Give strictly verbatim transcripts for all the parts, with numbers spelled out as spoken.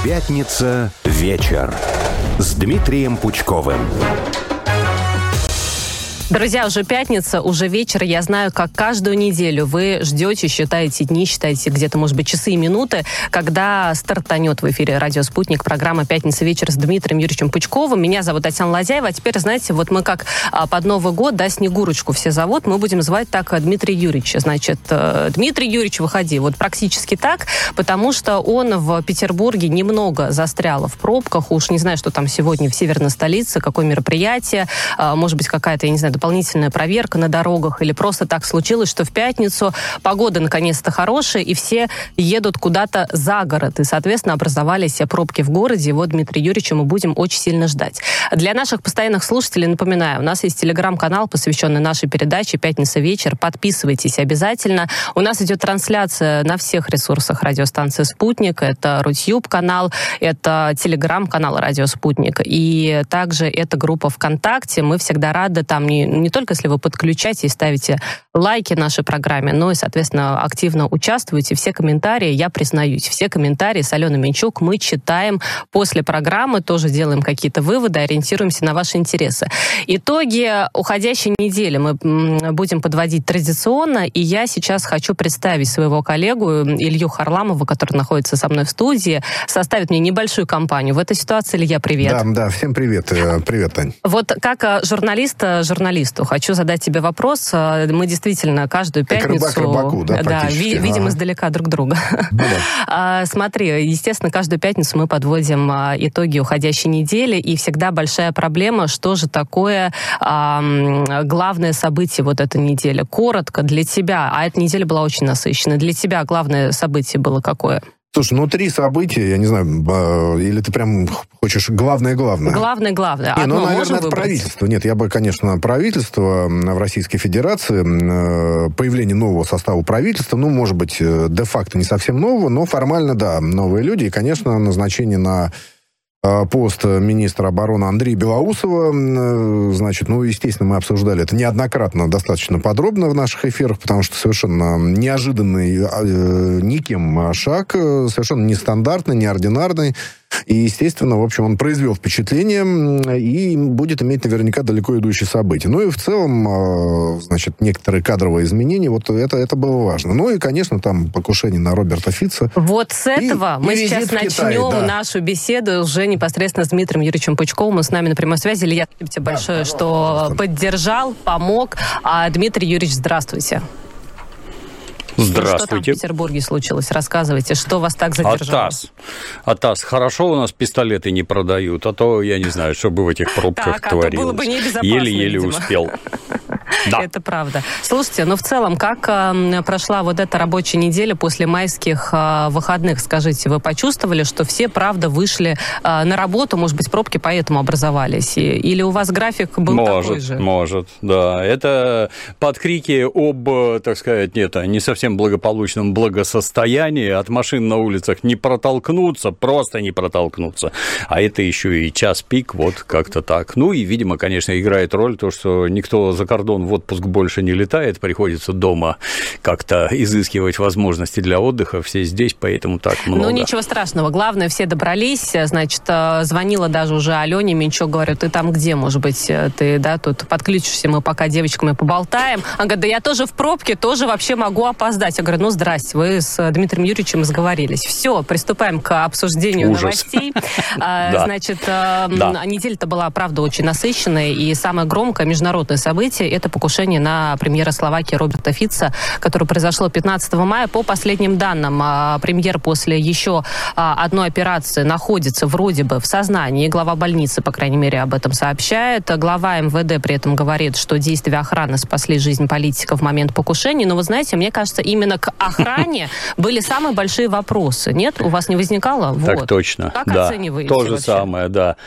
Пятница вечер с Дмитрием Пучковым. Друзья, уже пятница, уже вечер. Я знаю, как каждую неделю вы ждете, считаете дни, считаете где-то, может быть, часы и минуты, когда стартанет в эфире «Радио Спутник» программа «Пятница вечер» с Дмитрием Юрьевичем Пучковым. Меня зовут Татьяна Ладяева. А теперь, знаете, вот мы как а, под Новый год, да, Снегурочку все зовут, мы будем звать так Дмитрия Юрьевича. Значит, Дмитрий Юрьевич, выходи. Вот практически так, потому что он в Петербурге немного застрял в пробках. Уж не знаю, что там сегодня в северной столице, какое мероприятие, а, может быть, какая-то, я не знаю, дополнительная проверка на дорогах, или просто так случилось, что в пятницу погода наконец-то хорошая, и все едут куда-то за город, и, соответственно, образовались пробки в городе. Его Дмитрия Юрьевича мы будем очень сильно ждать. Для наших постоянных слушателей напоминаю, у нас есть телеграм-канал, посвященный нашей передаче «Пятница вечер». Подписывайтесь обязательно. У нас идет трансляция на всех ресурсах радиостанции «Спутник». Это Рутюб-канал, это телеграм-канал «Радио Спутник». И также это группа ВКонтакте. Мы всегда рады там не Не только если вы подключаете и ставите лайки нашей программе, но и, соответственно, активно участвуете. Все комментарии, я признаюсь, все комментарии с Аленой Менчук мы читаем после программы, тоже делаем какие-то выводы, ориентируемся на ваши интересы. Итоги уходящей недели мы будем подводить традиционно, и я сейчас хочу представить своего коллегу Илью Харламова, который находится со мной в студии, составит мне небольшую компанию. В этой ситуации, Илья, привет. Да, да, всем привет. Привет, Тань. Вот как журналист, журналист хочу задать тебе вопрос. Мы действительно каждую пятницу... Как рыбак рыбаку, да, да, ви- видим издалека друг друга. Ну, да. Смотри, естественно, каждую пятницу мы подводим итоги уходящей недели, и всегда большая проблема, что же такое а, главное событие вот этой недели. Коротко для тебя, а эта неделя была очень насыщенная, для тебя главное событие было какое? Слушай, ну три события, я не знаю, или ты прям хочешь главное-главное? Главное-главное. Не, Одно ну, наверное, можем это выбрать? правительство. Нет, я бы, конечно, правительство в Российской Федерации, появление нового состава правительства, ну, может быть, де-факто не совсем нового, но формально, да, новые люди, и, конечно, назначение на пост министра обороны Андрея Белоусова. Значит, ну, естественно, мы обсуждали это неоднократно, достаточно подробно в наших эфирах, потому что совершенно неожиданный э, никем шаг, совершенно нестандартный, неординарный. И, естественно, в общем, он произвел впечатление и будет иметь наверняка далеко идущие события. Ну и в целом, значит, некоторые кадровые изменения, вот это, это было важно. Ну и, конечно, там покушение на Роберта Фица. Вот с этого и, мы и сейчас начнем Китае, да. нашу беседу уже непосредственно с Дмитрием Юрьевичем Пучковым. Он с нами на прямой связи. Илья, спасибо тебе большое, да, что поддержал, помог. А, Дмитрий Юрьевич, здравствуйте. Здравствуйте. Что там в Петербурге случилось? Рассказывайте, что вас так задержало? Атас. Атас. Хорошо у нас пистолеты не продают, а то я не знаю, что бы в этих пробках так, творилось. А то было бы небезопасно, еле-еле видимо. успел. Да. Это правда. Слушайте, ну в целом, как э, прошла вот эта рабочая неделя после майских э, выходных? Скажите, вы почувствовали, что все, правда, вышли э, на работу, может быть, пробки поэтому образовались? И, или у вас график был может, такой же? Может, да. Это под крики об, так сказать, нет, не совсем благополучном благосостоянии. От машин на улицах не протолкнуться, просто не протолкнуться. А это еще и час пик, вот как-то так. Ну и, видимо, конечно, играет роль то, что никто за кордон в отпуск больше не летает, приходится дома как-то изыскивать возможности для отдыха. Все здесь, поэтому так много. Ну, ничего страшного. Главное, все добрались. Значит, звонила даже уже Алене Менчук, говорю, ты там где, может быть, ты, да, тут подключишься, мы пока девочками поболтаем. Она говорит, да я тоже в пробке, тоже вообще могу опоздать. Я говорю, ну, здрасте, вы с Дмитрием Юрьевичем сговорились. Все, приступаем к обсуждению Ужас. новостей. Значит, неделя-то была, правда, очень насыщенная, и самое громкое международное событие — это покушение на премьера Словакии Роберта Фица, которое произошло пятнадцатого мая. По последним данным, премьер после еще одной операции находится вроде бы в сознании. Глава больницы, по крайней мере, об этом сообщает. Глава эм вэ дэ при этом говорит, что действия охраны спасли жизнь политика в момент покушения. Но вы знаете, мне кажется, именно к охране были самые большие вопросы. Нет? У вас не возникало? Так вот. точно. Как да. оцениваете То же вообще? самое, да.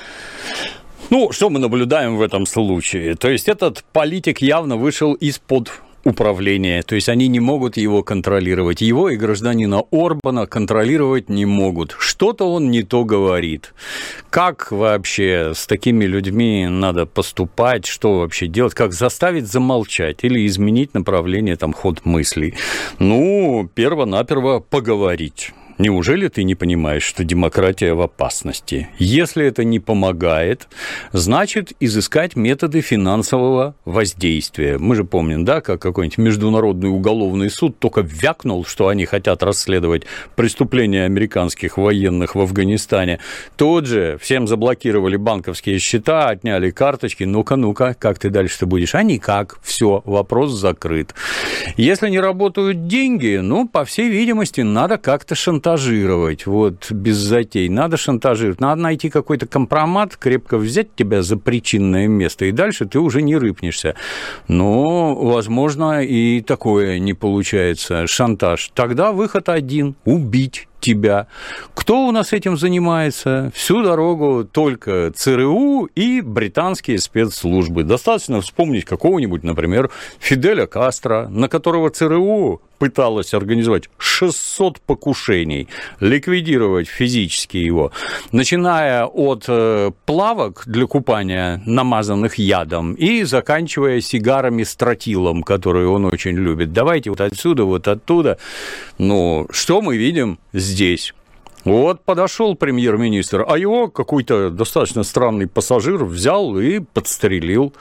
Ну, что мы наблюдаем в этом случае? То есть этот политик явно вышел из-под управления, то есть они не могут его контролировать. Его и гражданина Орбана контролировать не могут. Что-то он не то говорит. Как вообще с такими людьми надо поступать, что вообще делать, как заставить замолчать или изменить направление, там, ход мыслей? Ну, перво-наперво поговорить. Неужели ты не понимаешь, что демократия в опасности? Если это не помогает, значит, изыскать методы финансового воздействия. Мы же помним, да, как какой-нибудь Международный уголовный суд только вякнул, что они хотят расследовать преступления американских военных в Афганистане. Тут же всем заблокировали банковские счета, отняли карточки. Ну-ка, ну-ка, как ты дальше-то будешь? А никак. Все, вопрос закрыт. Если не работают деньги, ну, по всей видимости, надо как-то шантажировать. Шантажировать, вот, без затей. Надо шантажировать. Надо найти какой-то компромат, крепко взять тебя за причинное место, и дальше ты уже не рыпнешься. Но, возможно, и такое не получается. Шантаж. Тогда выход один – убить тебя. Кто у нас этим занимается? Всю дорогу только ЦРУ и британские спецслужбы. Достаточно вспомнить какого-нибудь, например, Фиделя Кастро, на которого ЦРУ пыталась организовать шестьсот покушений, ликвидировать физически его, начиная от плавок для купания, намазанных ядом, и заканчивая сигарами с тротилом, которые он очень любит. Давайте вот отсюда, вот оттуда. Ну, что мы видим здесь? Вот подошел премьер-министр, а его какой-то достаточно странный пассажир взял и подстрелил.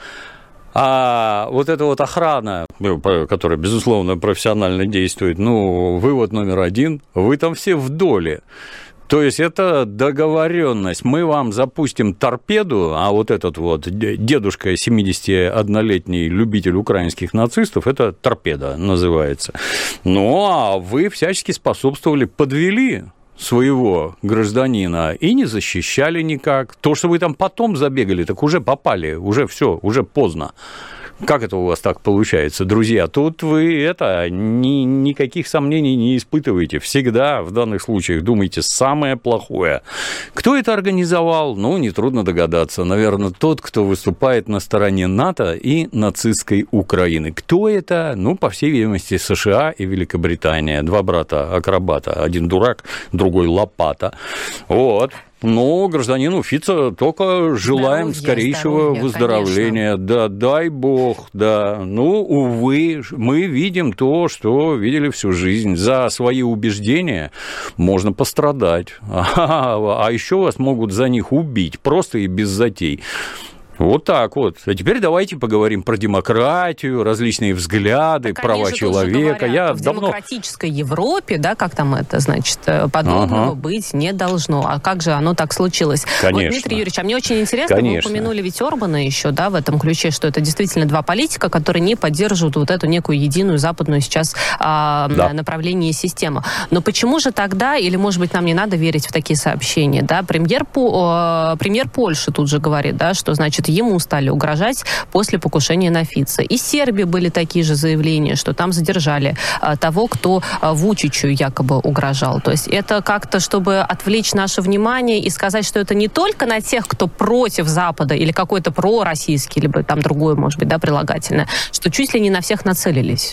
А вот эта вот охрана, которая, безусловно, профессионально действует, ну, вывод номер один, вы там все в доле. То есть это договоренность. Мы вам запустим торпеду, а вот этот вот дедушка семидесятиоднолетний любитель украинских нацистов, это торпеда называется. Ну, а вы всячески способствовали, подвели своего гражданина и не защищали никак. То, что вы там потом забегали, так уже попали, уже все, уже поздно. Как это у вас так получается, друзья? Тут вы это, ни, никаких сомнений не испытываете. Всегда в данных случаях думаете самое плохое. Кто это организовал? Ну, нетрудно догадаться. Наверное, тот, кто выступает на стороне НАТО и нацистской Украины. Кто это? Ну, по всей видимости, США и Великобритания. Два брата-акробата. Один дурак, другой лопата. Вот. Ну, гражданину Фица только желаем здоровья, скорейшего здоровья, выздоровления. Конечно. Да, дай бог, да. Ну, увы, мы видим то, что видели всю жизнь. За свои убеждения можно пострадать. А, а еще вас могут за них убить, просто и без затей. Вот так вот. А теперь давайте поговорим про демократию, различные взгляды, так права человека. Я в давно... демократической Европе, да, как там это, значит, подобного ага. быть не должно. А как же оно так случилось? Конечно. Вот, Дмитрий Юрьевич, а мне очень интересно, Конечно. вы упомянули ведь Орбана еще, да, в этом ключе, что это действительно два политика, которые не поддерживают вот эту некую единую западную сейчас а, да. направление и систему. Но почему же тогда, или, может быть, нам не надо верить в такие сообщения, да, премьер, премьер Польши тут же говорит, да, что, значит, ему стали угрожать после покушения на Фица. Из Сербии были такие же заявления, что там задержали а, того, кто а, Вучичу якобы угрожал. То есть это как-то, чтобы отвлечь наше внимание и сказать, что это не только на тех, кто против Запада или какой-то пророссийский, либо там другое, может быть, да, прилагательное, что чуть ли не на всех нацелились.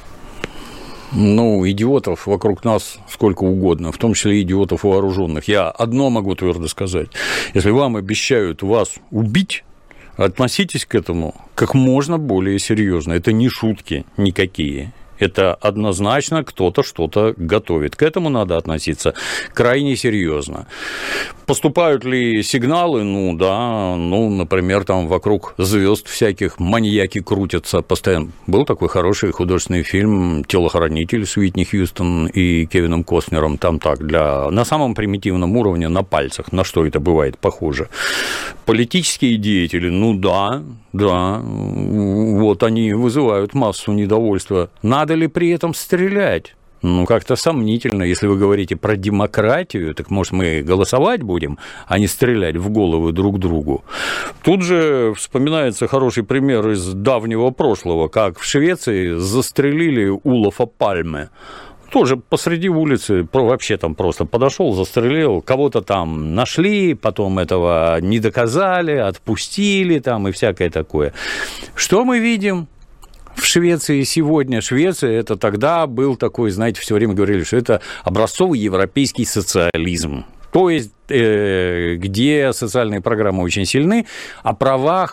Ну, идиотов вокруг нас сколько угодно, в том числе идиотов вооруженных. Я одно могу твердо сказать. Если вам обещают вас убить, относитесь к этому как можно более серьезно. Это не шутки никакие. Это однозначно кто-то что-то готовит. К этому надо относиться крайне серьезно. Поступают ли сигналы? Ну да, ну, например, там вокруг звезд всяких маньяки крутятся постоянно. Был такой хороший художественный фильм «Телохранитель» с Уитни Хьюстон и Кевином Костнером. Там так, для... на самом примитивном уровне, на пальцах, на что это бывает похоже. Политические деятели, ну да, да, вот они вызывают массу недовольства. Надо ли при этом стрелять? Ну, как-то сомнительно. Если вы говорите про демократию, так, может, мы голосовать будем, а не стрелять в головы друг другу. Тут же вспоминается хороший пример из давнего прошлого, как в Швеции застрелили Улафа Пальме. Тоже посреди улицы, вообще там просто подошел, застрелил, кого-то там нашли, потом этого не доказали, отпустили там и всякое такое. Что мы видим в Швеции сегодня? Швеция, это тогда был такой, знаете, все время говорили, что это образцовый европейский социализм. То есть, э, где социальные программы очень сильны, о правах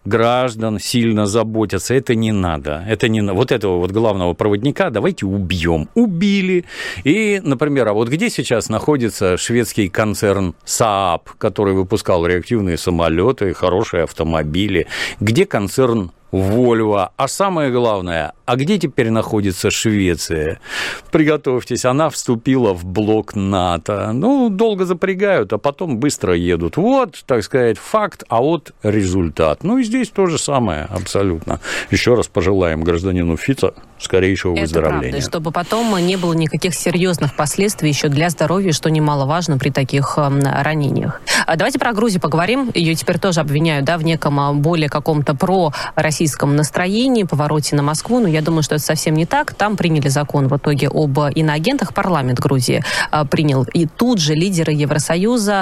граждан сильно заботятся. Это не надо. Это не... Вот этого вот главного проводника давайте убьем. Убили. И, например, а вот где сейчас находится шведский концерн Saab, который выпускал реактивные самолеты, хорошие автомобили? Где концерн Volvo? А самое главное, а где теперь находится Швеция? Приготовьтесь, она вступила в блок НАТО. Ну, долго запрягают, а потом быстро едут. Вот, так сказать, факт, а вот результат. Ну, и здесь то же самое абсолютно. Еще раз пожелаем гражданину Фица скорейшего Это выздоровления. Правда, чтобы потом не было никаких серьезных последствий еще для здоровья, что немаловажно при таких ранениях. Давайте про Грузию поговорим. Ее теперь тоже обвиняют, да, в неком более каком-то пророссийском настроении, повороте на Москву. Но я думаю, что это совсем не так. Там приняли закон в итоге об иноагентах. Парламент Грузии принял. И тут же лидеры Евросоюза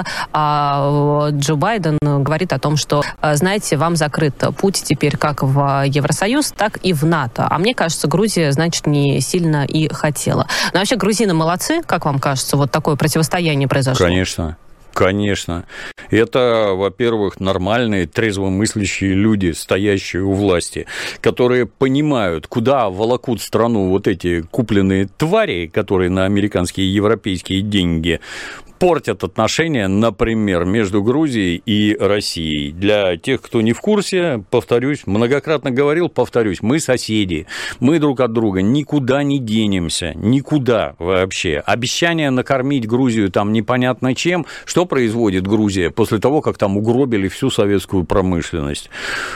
Джо Байден говорит о том, что, знаете, вам закрыт путь теперь как в Евросоюз, так и в НАТО. А мне кажется, Грузия, значит, не сильно и хотела. Но вообще грузины молодцы, как вам кажется, вот такое противостояние произошло? Конечно. Конечно. Это, во-первых, нормальные, трезвомыслящие люди, стоящие у власти, которые понимают, куда волокут страну вот эти купленные твари, которые на американские и европейские деньги портят отношения, например, между Грузией и Россией. Для тех, кто не в курсе, повторюсь, многократно говорил, повторюсь, мы соседи, мы друг от друга никуда не денемся, никуда вообще. Обещание накормить Грузию там непонятно чем, что производит Грузия после того, как там угробили всю советскую промышленность?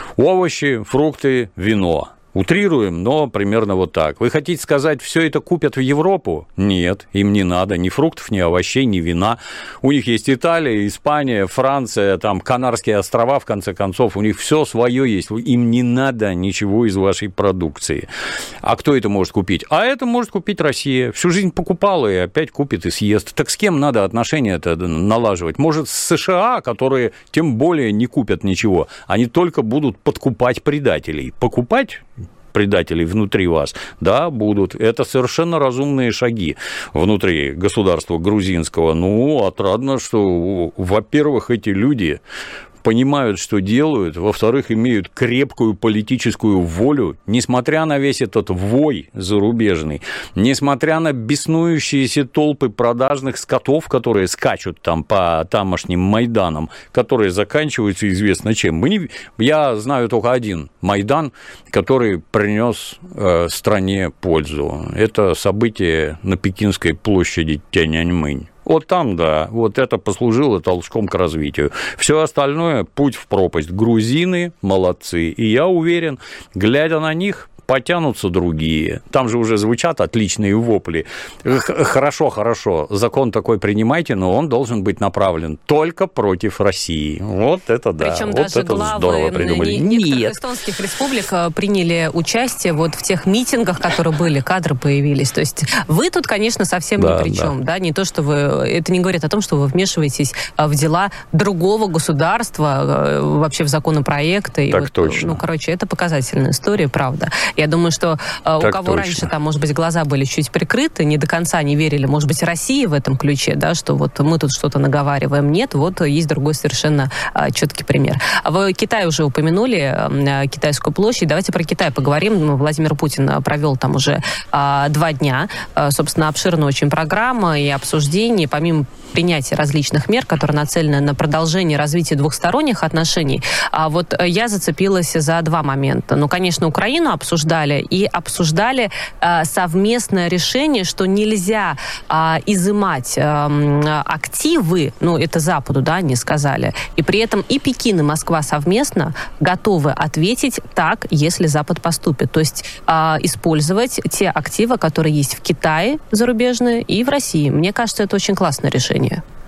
Овощи, фрукты, вино. Утрируем, но примерно вот так. Вы хотите сказать, все это купят в Европу? Нет, им не надо ни фруктов, ни овощей, ни вина. У них есть Италия, Испания, Франция, там Канарские острова, в конце концов, у них все свое есть. Им не надо ничего из вашей продукции. А кто это может купить? А это может купить Россия. Всю жизнь покупала и опять купит и съест. Так с кем надо отношения-то налаживать? Может, с США, которые тем более не купят ничего. Они только будут подкупать предателей. Покупать предателей внутри вас, да, будут. Это совершенно разумные шаги внутри государства грузинского. Ну, отрадно, что, во-первых, эти люди понимают, что делают, во-вторых, имеют крепкую политическую волю, несмотря на весь этот вой зарубежный, несмотря на беснующиеся толпы продажных скотов, которые скачут там по тамошним Майданам, которые заканчиваются известно чем. Мы не... Я знаю только один Майдан, который принес э, стране пользу. Это событие на Пекинской площади Тяньаньмэнь. Вот там, да, вот это послужило толчком к развитию. Все остальное – путь в пропасть. Грузины молодцы. И я уверен, глядя на них, потянутся другие. Там же уже звучат отличные вопли. Хорошо, хорошо, закон такой принимайте, но он должен быть направлен только против России. Вот это да. Причем вот даже это главы здорово придумали. некоторых Нет. эстонских республик приняли участие вот в тех митингах, которые были, кадры появились. То есть вы тут, конечно, совсем да, ни при чем. да. Да? Не то, что вы... Это не говорит о том, что вы вмешиваетесь в дела другого государства, вообще в законопроекты. Так и вот, точно. Ну, короче, это показательная история, правда. Я думаю, что так у кого точно. Раньше там, может быть, глаза были чуть прикрыты, не до конца не верили, может быть, России в этом ключе, да, что вот мы тут что-то наговариваем. Нет, вот есть другой совершенно а, четкий пример. Вы Китай уже упомянули, а, Китайскую площадь. Давайте про Китай поговорим. Владимир Путин провел там уже а, два дня. А, собственно, обширная очень программа и обсуждение. Помимо принятия различных мер, которые нацелены на продолжение развития двухсторонних отношений, а вот я зацепилась за два момента. Ну, конечно, Украину обсуждали, и обсуждали а, совместное решение, что нельзя а, изымать а, активы, ну, это Западу, да, они сказали, и при этом и Пекин, и Москва совместно готовы ответить так, если Запад поступит. То есть а, использовать те активы, которые есть в Китае зарубежные и в России. Мне кажется, это очень классное решение.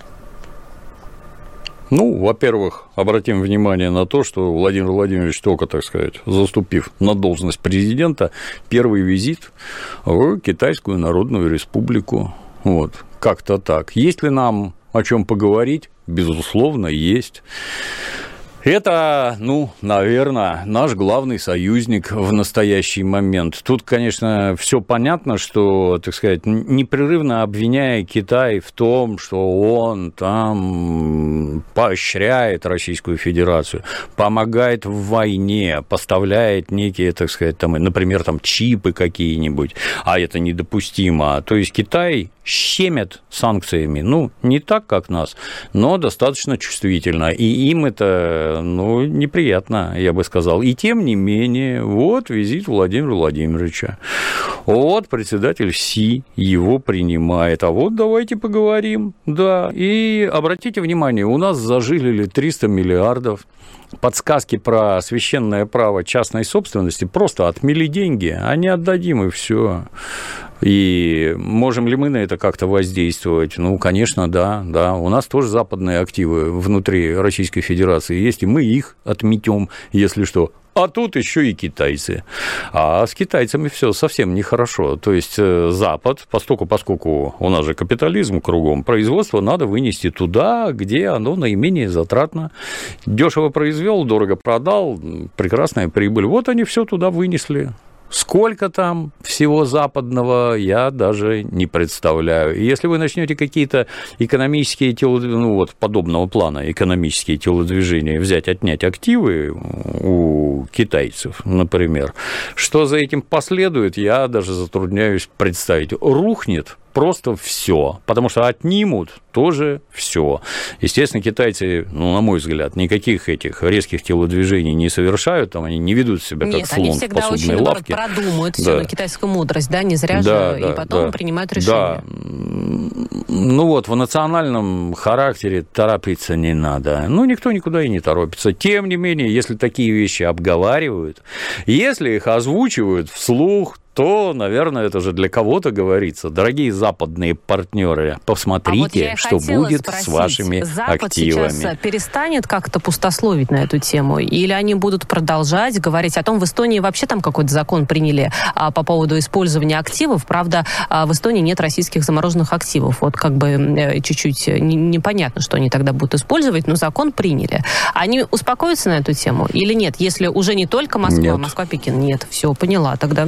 Ну, во-первых, обратим внимание на то, что Владимир Владимирович, только, так сказать, заступив на должность президента, первый визит в Китайскую Народную Республику. Вот, как-то так. Есть ли нам о чем поговорить? Безусловно, есть. Это, ну, наверное, наш главный союзник в настоящий момент. Тут, конечно, все понятно, что, так сказать, непрерывно обвиняя Китай в том, что он там поощряет Российскую Федерацию, помогает в войне, поставляет некие, так сказать, там, например, там чипы какие-нибудь, а это недопустимо. То есть Китай щемят санкциями, ну, не так, как нас, но достаточно чувствительно, и им это, ну, неприятно, я бы сказал. И тем не менее, вот визит Владимира Владимировича, вот председатель Си его принимает, а вот давайте поговорим, да, и обратите внимание, у нас зажилили триста миллиардов, подсказки про священное право частной собственности просто отмели деньги, а не отдадим, и все. И можем ли мы на это как-то воздействовать? Ну, конечно, да, да. У нас тоже западные активы внутри Российской Федерации есть, и мы их отметем, если что. А тут еще и китайцы. А с китайцами все совсем нехорошо. То есть Запад, поскольку, поскольку у нас же капитализм кругом, производство надо вынести туда, где оно наименее затратно. Дешево произвел, дорого продал, прекрасная прибыль. Вот они все туда вынесли. Сколько там всего западного, я даже не представляю. И если вы начнете какие-то экономические телодвижения, ну вот подобного плана экономические телодвижения взять, отнять активы у китайцев, например, что за этим последует, я даже затрудняюсь представить. Рухнет просто все, потому что отнимут тоже все. Естественно, китайцы, ну, на мой взгляд, никаких этих резких телодвижений не совершают, там они не ведут себя как Нет, слон они в всегда посудной очень, лавке. наоборот, продумают да. все на китайскую мудрость, да, не зря да, же, да, и потом да. принимают решения. Да. Ну вот, в национальном характере торопиться не надо. Ну, никто никуда и не торопится. Тем не менее, если такие вещи обговаривают, если их озвучивают вслух, то, наверное, это же для кого-то говорится. Дорогие западные партнеры, посмотрите, а вот что будет спросить, с вашими Запад активами. Сейчас перестанет как-то пустословить на эту тему? Или они будут продолжать говорить о том, в Эстонии вообще там какой-то закон приняли а, по поводу использования активов. Правда, а, в Эстонии нет российских замороженных активов. Вот как бы чуть-чуть не, непонятно, что они тогда будут использовать, но закон приняли. Они успокоятся на эту тему или нет? Если уже не только Москва, Москва-Пекин, нет, все, поняла тогда.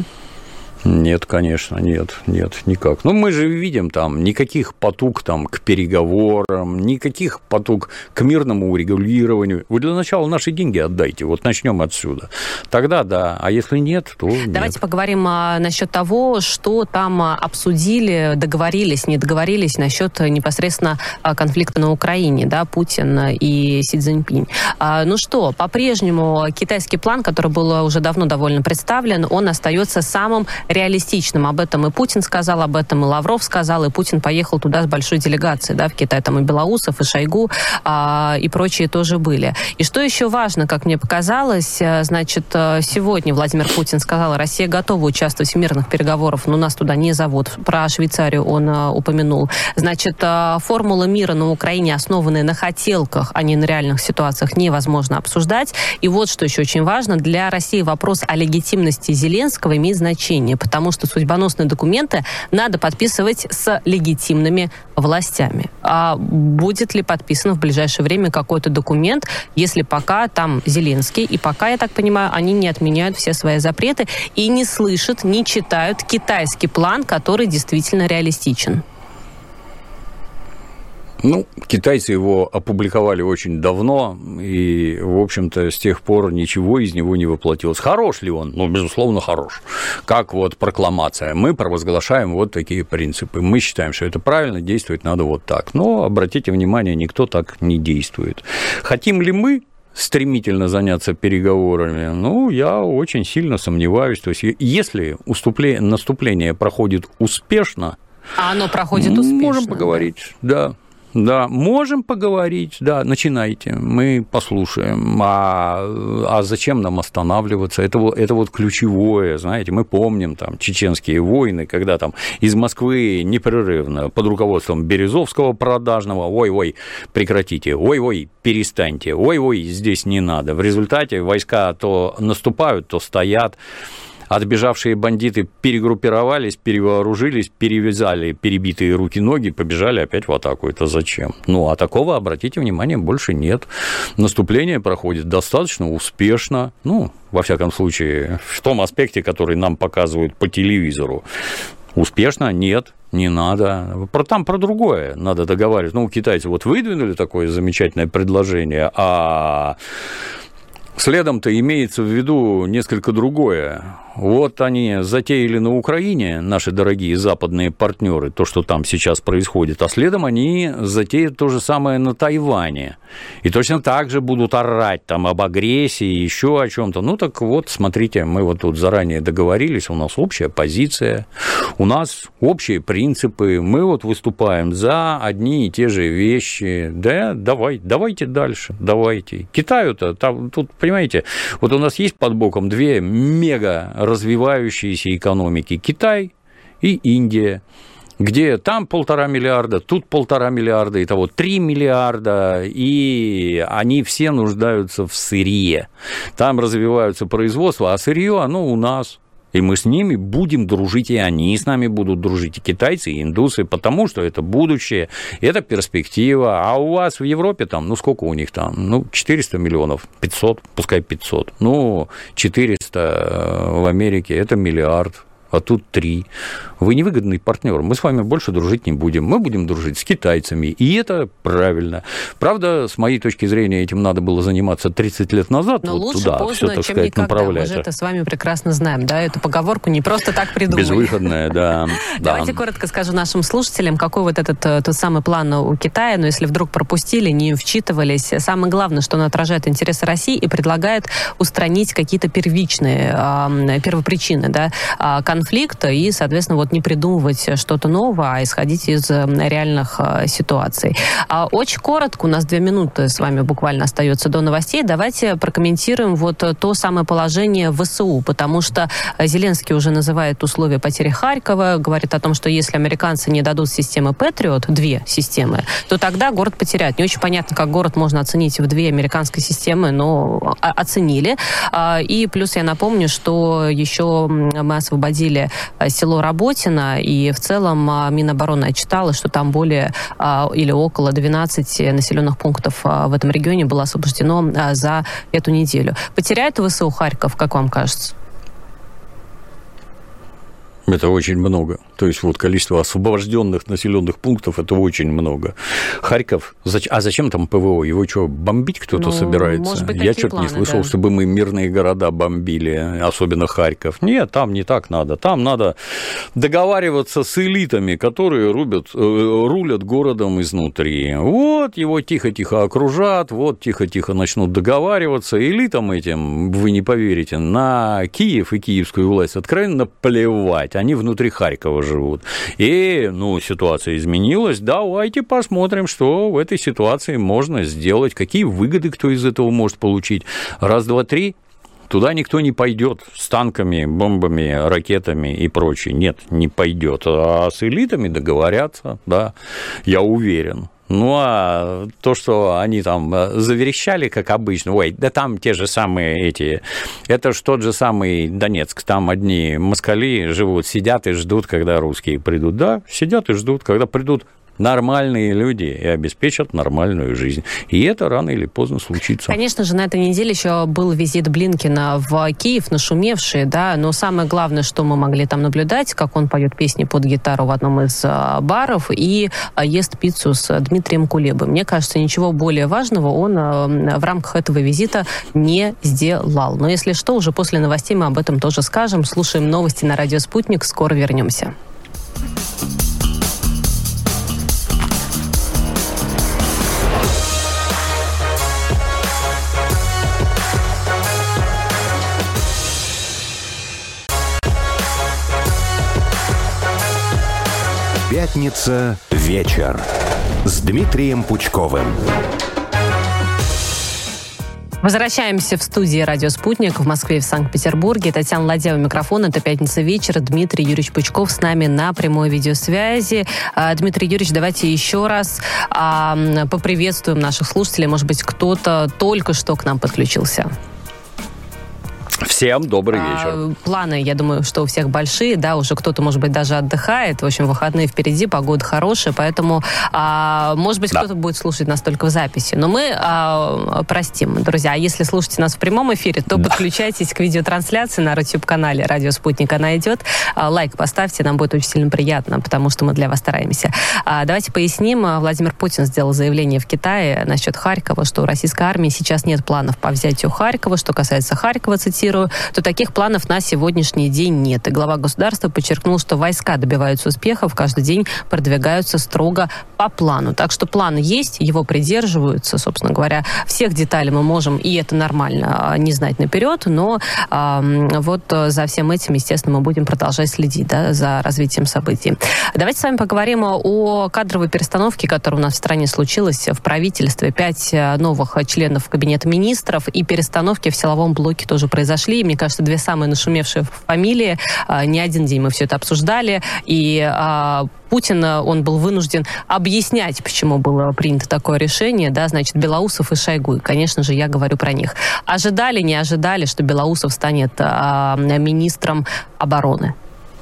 Нет, конечно, нет, нет, никак. Ну, мы же видим там никаких потуг там к переговорам, никаких потуг к мирному урегулированию. Вы для начала наши деньги отдайте, вот начнем отсюда. Тогда да, а если нет, то нет. Давайте поговорим а, насчет того, что там а, обсудили, договорились, не договорились насчет непосредственно а, конфликта на Украине, да, Путин и Си Цзиньпинь. А, ну что, по-прежнему китайский план, который был уже давно довольно представлен, он остается самым реалистичным. Об этом и Путин сказал, об этом и Лавров сказал, и Путин поехал туда с большой делегацией, да, в Китай. Там и Белоусов, и Шойгу, а, и прочие тоже были. И что еще важно, как мне показалось, значит, сегодня Владимир Путин сказал, Россия готова участвовать в мирных переговорах, но нас туда не зовут. Про Швейцарию он а, упомянул. Значит, а, формула мира на Украине, основанная на хотелках, а не на реальных ситуациях, невозможно обсуждать. И вот что еще очень важно, для России вопрос о легитимности Зеленского имеет значение, потому что судьбоносные документы надо подписывать с легитимными властями. А будет ли подписан в ближайшее время какой-то документ, если пока там Зеленский, и пока, я так понимаю, они не отменяют все свои запреты и не слышат, не читают китайский план, который действительно реалистичен? Ну, китайцы его опубликовали очень давно, и, в общем-то, с тех пор ничего из него не воплотилось. Хорош ли он? Ну, безусловно, хорош. Как вот прокламация. Мы провозглашаем вот такие принципы. Мы считаем, что это правильно, действовать надо вот так. Но, обратите внимание, никто так не действует. Хотим ли мы стремительно заняться переговорами? Ну, я очень сильно сомневаюсь. То есть, если уступление, наступление проходит успешно... А оно проходит успешно. Можем поговорить, да. да. Да, можем поговорить, да, начинайте, мы послушаем. А, а зачем нам останавливаться? Это, это вот ключевое, знаете, мы помним там чеченские войны, когда там из Москвы непрерывно под руководством Березовского продажного, ой-ой, прекратите, ой-ой, перестаньте, ой-ой, здесь не надо. В результате войска то наступают, то стоят. Отбежавшие бандиты перегруппировались, перевооружились, перевязали перебитые руки-ноги, побежали опять в атаку. Это зачем? Ну, а такого, обратите внимание, больше нет. Наступление проходит достаточно успешно, ну, во всяком случае, в том аспекте, который нам показывают по телевизору. Успешно? Нет. Не надо. Там про другое надо договариваться. Ну, китайцы вот выдвинули такое замечательное предложение, а следом-то имеется в виду несколько другое. Вот они затеяли на Украине, наши дорогие западные партнеры, то, что там сейчас происходит, а следом они затеют то же самое на Тайване. И точно так же будут орать там об агрессии, еще о чем-то. Ну, так вот, смотрите, мы вот тут заранее договорились, у нас общая позиция, у нас общие принципы, мы вот выступаем за одни и те же вещи. Да, давай, давайте дальше, давайте. Китаю-то, там, тут, понимаете, вот у нас есть под боком две мега развивающиеся экономики, Китай и Индия, где там полтора миллиарда, тут полтора миллиарда, итого три миллиарда, и они все нуждаются в сырье. Там развиваются производства, а сырье, оно у нас. И мы с ними будем дружить, и они с нами будут дружить, и китайцы, и индусы, потому что это будущее, это перспектива. А у вас в Европе там, ну, сколько у них там? Ну, четыреста миллионов, пятьсот, пускай пятьсот. Ну, четыреста в Америке – это миллиард. А тут три. Вы невыгодный партнер. Мы с вами больше дружить не будем. Мы будем дружить с китайцами. И это правильно. Правда, с моей точки зрения, этим надо было заниматься тридцать лет назад. Но вот лучше туда, поздно, все, так чем сказать, никогда. направлять. Мы же это с вами прекрасно знаем. Да? Эту поговорку не просто так придумали. Безвыходная, да. Давайте коротко скажу нашим слушателям, какой вот этот тот самый план у Китая. Но если вдруг пропустили, не вчитывались. Самое главное, что он отражает интересы России и предлагает устранить какие-то первичные первопричины, да, конфликта. конфликта и, соответственно, вот не придумывать что-то новое, а исходить из реальных ситуаций. Очень коротко, у нас две минуты с вами буквально остается до новостей. Давайте прокомментируем вот то самое положение в ВСУ, потому что Зеленский уже называет условия потери Харькова, говорит о том, что если американцы не дадут системы Патриот, две системы, то тогда город потеряют. Не очень понятно, как город можно оценить в две американские системы, но оценили. И плюс я напомню, что еще мы освободили село Работино, и в целом Минобороны отчитала, что там более или около двенадцати населенных пунктов в этом регионе было освобождено за эту неделю. Потеряет ВСУ Харьков, как вам кажется? Это очень много. То есть вот количество освобожденных населенных пунктов – это очень много. Харьков, а зачем там ПВО? Его что, бомбить кто-то ну, собирается? Быть, я что-то не слышал, да. чтобы мы мирные города бомбили, особенно Харьков. Нет, там не так надо. Там надо договариваться с элитами, которые рубят, рулят городом изнутри. Вот его тихо-тихо окружат, вот тихо-тихо начнут договариваться. Элитам этим, вы не поверите, на Киев и киевскую власть откровенно плевать. Они внутри Харькова живут. И, ну, ситуация изменилась. Давайте посмотрим, что в этой ситуации можно сделать, какие выгоды кто из этого может получить. Раз, два, три. Туда никто не пойдет с танками, бомбами, ракетами и прочее. Нет, не пойдет. А с элитами договорятся, да, я уверен. Ну, а то, что они там заверещали, как обычно, ой, да там те же самые эти, это ж тот же самый Донецк, там одни москали живут, сидят и ждут, когда русские придут. Да, сидят и ждут, когда придут нормальные люди и обеспечат нормальную жизнь. И это рано или поздно случится. Конечно же, на этой неделе еще был визит Блинкена в Киев, нашумевший, да, но самое главное, что мы могли там наблюдать, как он поет песни под гитару в одном из баров и ест пиццу с Дмитрием Кулебой. Мне кажется, ничего более важного он в рамках этого визита не сделал. Но если что, уже после новостей мы об этом тоже скажем. Слушаем новости на радио «Спутник». Скоро вернемся. Пятница вечер с Дмитрием Пучковым. Возвращаемся в студии «Радио Спутник» в Москве и в Санкт-Петербурге. Татьяна Ладьева, микрофон. Это «Пятница вечер». Дмитрий Юрьевич Пучков с нами на прямой видеосвязи. Дмитрий Юрьевич, давайте еще раз поприветствуем наших слушателей. Может быть, кто-то только что к нам подключился. Всем добрый вечер. А, планы, я думаю, что у всех большие, да, уже кто-то, может быть, даже отдыхает. В общем, выходные впереди, погода хорошая, поэтому, а, может быть, да. кто-то будет слушать нас только в записи. Но мы а, простим, друзья. А если слушаете нас в прямом эфире, то да. подключайтесь к видеотрансляции на YouTube-канале «Радио Спутник». Она идет. А, лайк поставьте, нам будет очень сильно приятно, потому что мы для вас стараемся. А, давайте поясним. Владимир Путин сделал заявление в Китае насчет Харькова, что у российской армии сейчас нет планов по взятию Харькова. Что касается Харькова, цитирую, то таких планов на сегодняшний день нет. И глава государства подчеркнул, что войска добиваются успехов, каждый день продвигаются строго по плану. Так что план есть, его придерживаются. Собственно говоря, всех деталей мы можем, и это нормально, не знать наперед, но э, вот за всем этим, естественно, мы будем продолжать следить, да, за развитием событий. Давайте с вами поговорим о кадровой перестановке, которая у нас в стране случилась в правительстве. Пять новых членов Кабинета министров и перестановки в силовом блоке тоже произошли. Мне кажется, две самые нашумевшие фамилии. Не один день мы все это обсуждали. И а, Путин, он был вынужден объяснять, почему было принято такое решение. Да, значит, Белоусов и Шойгу. И, конечно же, я говорю про них. Ожидали, не ожидали, что Белоусов станет а, министром обороны?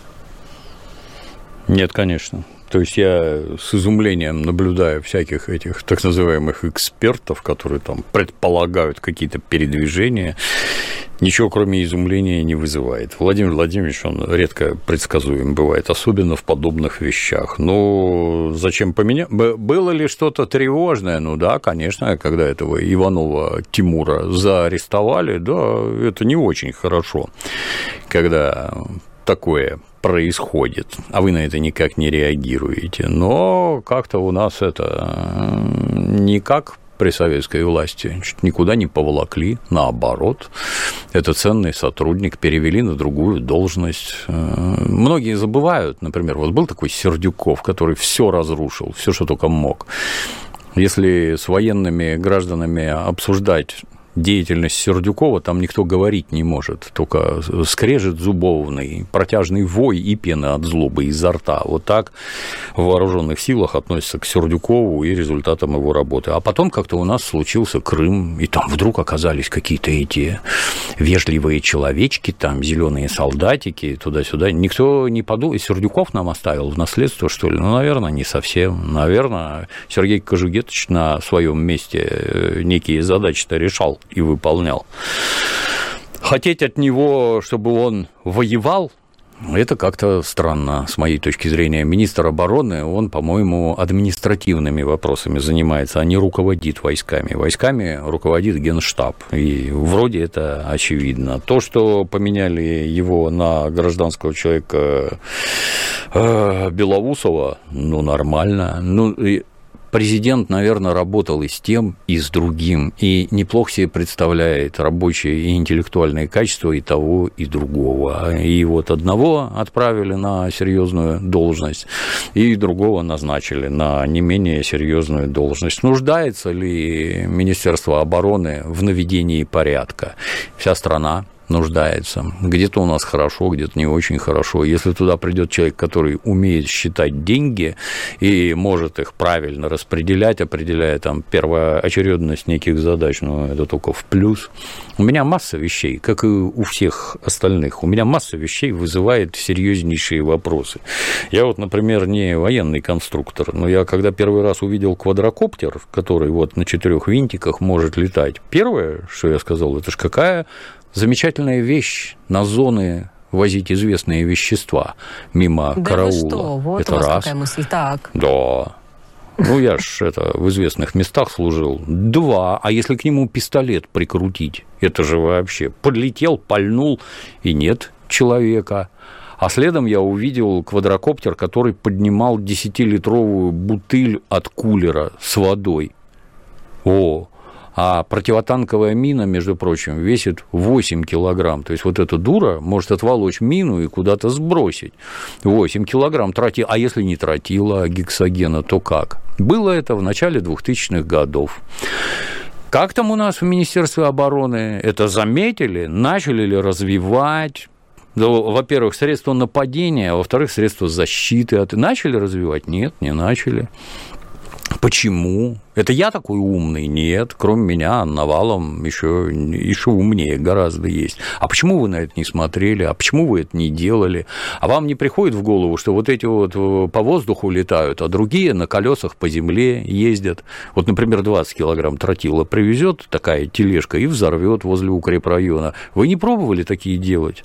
Нет, конечно. То есть я с изумлением наблюдаю всяких этих так называемых экспертов, которые там предполагают какие-то передвижения. Ничего, кроме изумления, не вызывает. Владимир Владимирович, он редко предсказуем бывает, особенно в подобных вещах. Ну, зачем поменять? Было ли что-то тревожное? Ну да, конечно, когда этого Иванова Тимура заарестовали, да, это не очень хорошо, когда такое происходит, а вы на это никак не реагируете. Но как-то у нас это никак при советской власти никуда не поволокли, наоборот. Это ценный сотрудник, перевели на другую должность. Многие забывают, например, вот был такой Сердюков, который все разрушил, все, что только мог. Если с военными гражданами обсуждать деятельность Сердюкова, там никто говорить не может, только скрежет зубовный, протяжный вой и пена от злобы изо рта. Вот так в вооруженных силах относятся к Сердюкову и результатам его работы. А потом как-то у нас случился Крым, и там вдруг оказались какие-то эти вежливые человечки, там зеленые солдатики, туда-сюда. Никто не подумал, и Сердюков нам оставил в наследство, что ли? Ну, наверное, не совсем. Наверное, Сергей Кожугетович на своем месте некие задачи-то решал и выполнял. Хотеть от него, чтобы он воевал, это как-то странно, с моей точки зрения. Министр обороны, он, по-моему, административными вопросами занимается, а не руководит войсками. Войсками руководит Генштаб, и вроде это очевидно. То, что поменяли его на гражданского человека Белоусова, ну, нормально. Ну, президент, наверное, работал и с тем, и с другим, и неплохо себе представляет рабочие и интеллектуальные качества и того, и другого. И вот одного отправили на серьезную должность, и другого назначили на не менее серьезную должность. Нуждается ли Министерство обороны в наведении порядка? Вся страна нуждается. Где-то у нас хорошо, где-то не очень хорошо. Если туда придет человек, который умеет считать деньги и может их правильно распределять, определяя там первоочередность неких задач, ну, это только в плюс. У меня масса вещей, как и у всех остальных, у меня масса вещей вызывает серьезнейшие вопросы. Я вот, например, не военный конструктор, но я когда первый раз увидел квадрокоптер, который вот на четырех винтиках может летать, первое, что я сказал, это ж какая замечательная вещь на зоны возить известные вещества мимо да караула. Вы что? Вот это у вас раз. Какая мысль. Так. Да. Ну, я ж это в известных местах служил. Два. А если к нему пистолет прикрутить? Это же вообще подлетел, пальнул, и нет человека. А следом я увидел квадрокоптер, который поднимал десятилитровую бутыль от кулера с водой. О, а противотанковая мина, между прочим, весит восемь килограмм. То есть вот эта дура может отволочь мину и куда-то сбросить. восемь килограмм тротила. А если не тротила, а гексогена, то как? Было это в начале двухтысячных годов. Как там у нас в Министерстве обороны? Это заметили? Начали ли развивать? Во-первых, средства нападения, а во-вторых, средства защиты. Начали развивать? Нет, не начали. Почему? Это я такой умный? Нет, кроме меня навалом еще, еще умнее гораздо есть. А почему вы на это не смотрели? А почему вы это не делали? А вам не приходит в голову, что вот эти вот по воздуху летают, а другие на колесах по земле ездят? Вот, например, двадцать килограмм тротила привезет такая тележка и взорвет возле укрепрайона. Вы не пробовали такие делать?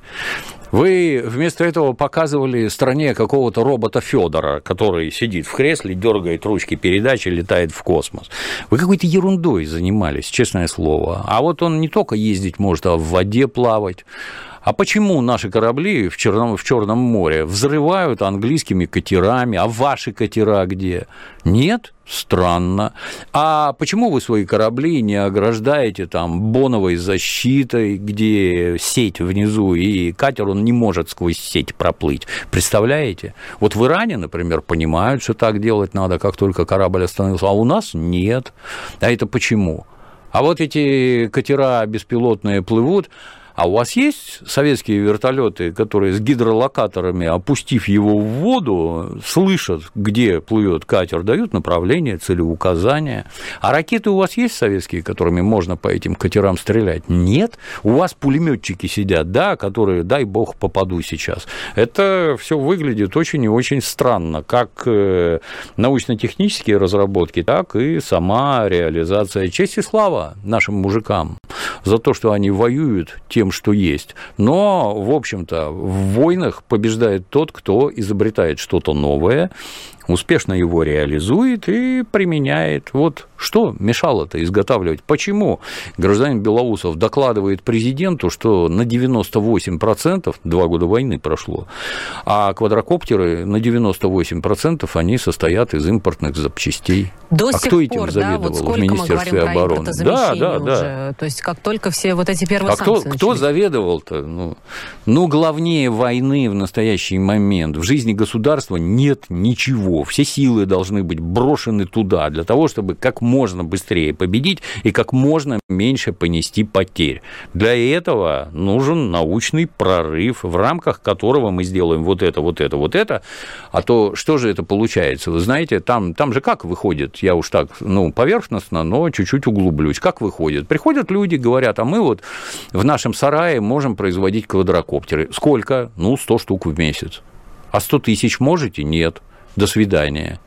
Вы вместо этого показывали стране какого-то робота Федора, который сидит в кресле, дергает ручки передачи, летает в космос. Вы какой-то ерундой занимались, честное слово. А вот он не только ездить может, а в воде плавать. А почему наши корабли в Черном, в Черном море взрывают английскими катерами, а ваши катера где? Нет? Странно. А почему вы свои корабли не ограждаете там боновой защитой, где сеть внизу, и катер, он не может сквозь сеть проплыть? Представляете? Вот в Иране, например, понимают, что так делать надо, как только корабль остановился, а у нас нет. А это почему? А вот эти катера беспилотные плывут. А у вас есть советские вертолеты, которые с гидролокаторами, опустив его в воду, слышат, где плывет катер, дают направление, целеуказания? А ракеты у вас есть советские, которыми можно по этим катерам стрелять? Нет. У вас пулеметчики сидят, да, которые, дай бог, попаду сейчас. Это все выглядит очень и очень странно, как научно-технические разработки, так и сама реализация. Честь и слава нашим мужикам за то, что они воюют тем, что есть. Но, в общем-то, в войнах побеждает тот, кто изобретает что-то новое, успешно его реализует и применяет. Вот что мешало-то изготавливать? Почему гражданин Белоусов докладывает президенту, что на девяносто восемь процентов, два года войны прошло, а квадрокоптеры на девяносто восемь процентов они состоят из импортных запчастей? До а сих кто этим пор, заведовал да, вот в Министерстве мы обороны? Да, да, да. Уже. То есть как только все вот эти первые а санкции кто, кто заведовал-то? Ну, ну, главнее войны в настоящий момент в жизни государства нет ничего. Все силы должны быть брошены туда для того, чтобы как можно быстрее победить и как можно меньше понести потерь. Для этого нужен научный прорыв, в рамках которого мы сделаем вот это, вот это, вот это. А то что же это получается? Вы знаете, там, там же как выходит, я уж так, ну, поверхностно, но чуть-чуть углублюсь, как выходит? Приходят люди, говорят, а мы вот в нашем сарае можем производить квадрокоптеры. Сколько? Ну, сто штук в месяц. А сто тысяч можете? Нет. До свидания.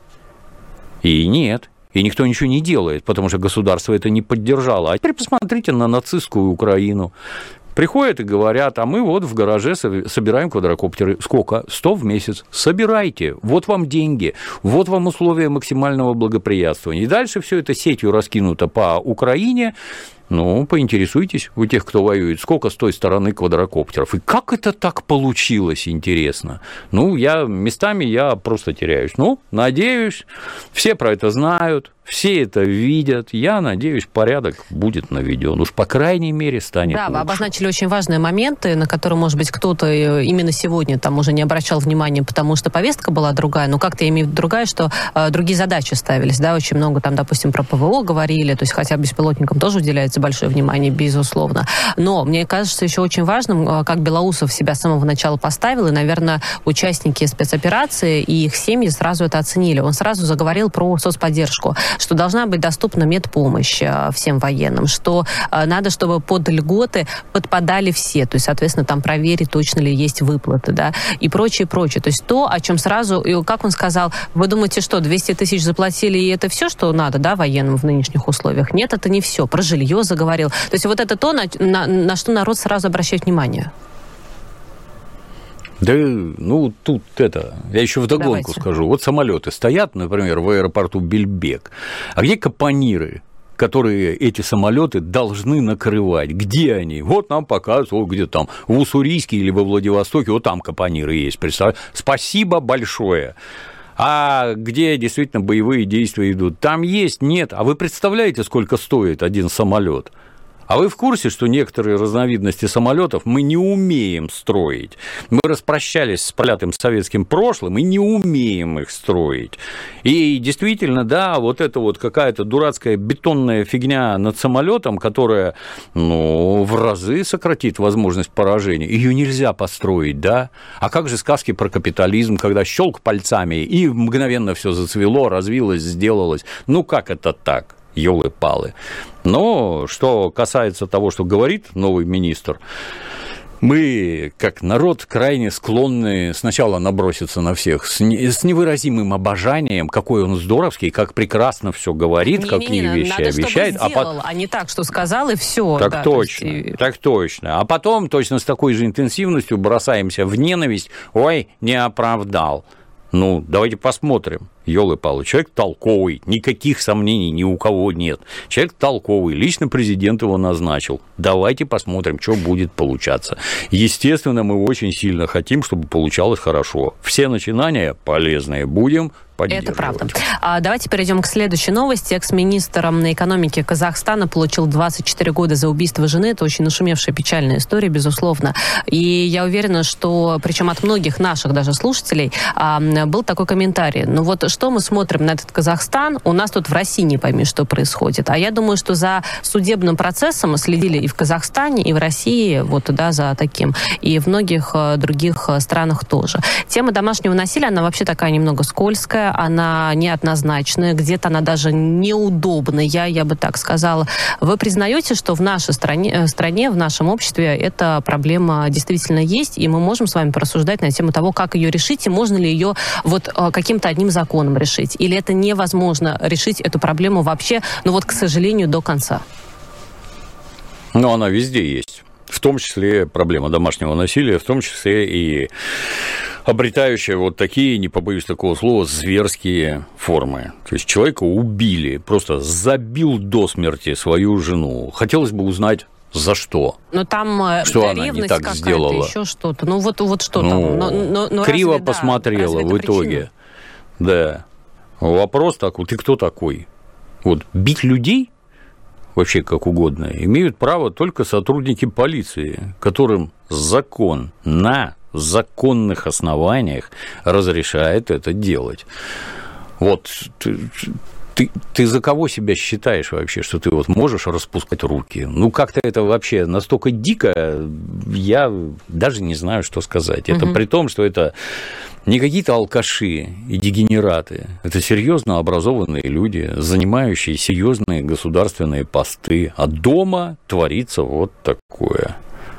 И нет. И никто ничего не делает, потому что государство это не поддержало. А теперь посмотрите на нацистскую Украину. Приходят и говорят, а мы вот в гараже собираем квадрокоптеры. Сколько? сто в месяц. Собирайте. Вот вам деньги. Вот вам условия максимального благоприятствования. И дальше все это сетью раскинуто по Украине. Ну, поинтересуйтесь у тех, кто воюет, сколько с той стороны квадрокоптеров. И как это так получилось, интересно? Ну, я местами я просто теряюсь. Ну, надеюсь, все про это знают, все это видят. Я надеюсь, порядок будет наведен. Уж по крайней мере станет Да, лучше. Вы обозначили очень важные моменты, на которые, может быть, кто-то именно сегодня там уже не обращал внимания, потому что повестка была другая. Но как-то я имею в виду другая, что э, другие задачи ставились. Да, очень много там, допустим, про ПВО говорили, то есть хотя беспилотникам тоже уделяется большое внимание, безусловно. Но мне кажется еще очень важным, как Белоусов себя с самого начала поставил, и, наверное, участники спецоперации и их семьи сразу это оценили. Он сразу заговорил про соцподдержку, что должна быть доступна медпомощь всем военным, что надо, чтобы под льготы подпадали все, то есть, соответственно, там проверить, точно ли есть выплаты, да, и прочее, прочее. То есть то, о чем сразу, и как он сказал, вы думаете, что двести тысяч заплатили, и это все, что надо, да, военным в нынешних условиях? Нет, это не все. Про жилье заговорил. То есть вот это то, на, на, на что народ сразу обращает внимание. Да, ну, тут это, я еще вдогонку Давайте. скажу. Вот самолеты стоят, например, в аэропорту Бельбек, а где капониры, которые эти самолеты должны накрывать? Где они? Вот нам показывают, вот где там, в Уссурийске или во Владивостоке, вот там капониры есть, представляете? Спасибо большое. А где действительно боевые действия идут? Там есть? Нет. А вы представляете, сколько стоит один самолет? А вы в курсе, что некоторые разновидности самолетов мы не умеем строить? Мы распрощались с проклятым советским прошлым и не умеем их строить. И действительно, да, вот это вот какая-то дурацкая бетонная фигня над самолетом, которая, ну, в разы сократит возможность поражения, ее нельзя построить, да? А как же сказки про капитализм, когда щелк пальцами и мгновенно все зацвело, развилось, сделалось? Ну, как это так? Ёлы-палы. Но что касается того, что говорит новый министр, мы, как народ, крайне склонны сначала наброситься на всех с, не, с невыразимым обожанием, какой он здоровский, как прекрасно все говорит, не, какие не, не, вещи надо, обещает. Чтобы сделал, а, по... а не так, что сказал, и все. Так да, точно, есть... так точно. А потом точно с такой же интенсивностью бросаемся в ненависть. Ой, не оправдал. Ну, давайте посмотрим. Ёлы-палы, человек толковый, никаких сомнений ни у кого нет. Человек толковый, лично президент его назначил. Давайте посмотрим, что будет получаться. Естественно, мы очень сильно хотим, чтобы получалось хорошо. Все начинания полезные, будем поддерживать. Это правда. А давайте перейдем к следующей новости. Экс-министр экономики Казахстана получил двадцать четыре года за убийство жены. Это очень нашумевшая печальная история, безусловно. И я уверена, что, причем от многих наших даже слушателей, был такой комментарий. Ну вот что мы смотрим на этот Казахстан, у нас тут в России не пойми, что происходит. А я думаю, что за судебным процессом следили и в Казахстане, и в России, вот, да, за таким, и в многих других странах тоже. Тема домашнего насилия, она вообще такая немного скользкая, она неоднозначная, где-то она даже неудобная, я бы так сказала. Вы признаете, что в нашей стране, стране, в нашем обществе эта проблема действительно есть, и мы можем с вами порассуждать на тему того, как ее решить, и можно ли ее вот каким-то одним законом решить? Или это невозможно решить эту проблему вообще, ну вот, к сожалению, до конца? Ну, она везде есть. В том числе проблема домашнего насилия, в том числе и обретающая вот такие, не побоюсь такого слова, зверские формы. То есть человека убили, просто забил до смерти свою жену. Хотелось бы узнать, за что? Но там что она не так сделала? Еще что-то. Ну вот, вот что ну, там? Но, но, но криво разве, посмотрела да, в итоге. Да. Вопрос такой, ты кто такой? Вот бить людей, вообще как угодно, имеют право только сотрудники полиции, которым закон на законных основаниях разрешает это делать. Вот ты, ты, ты за кого себя считаешь вообще, что ты вот можешь распускать руки? Ну, как-то это вообще настолько дико, я даже не знаю, что сказать. Это угу. при том, что это не какие-то алкаши и дегенераты. Это серьезно образованные люди, занимающие серьезные государственные посты. А дома творится вот такое.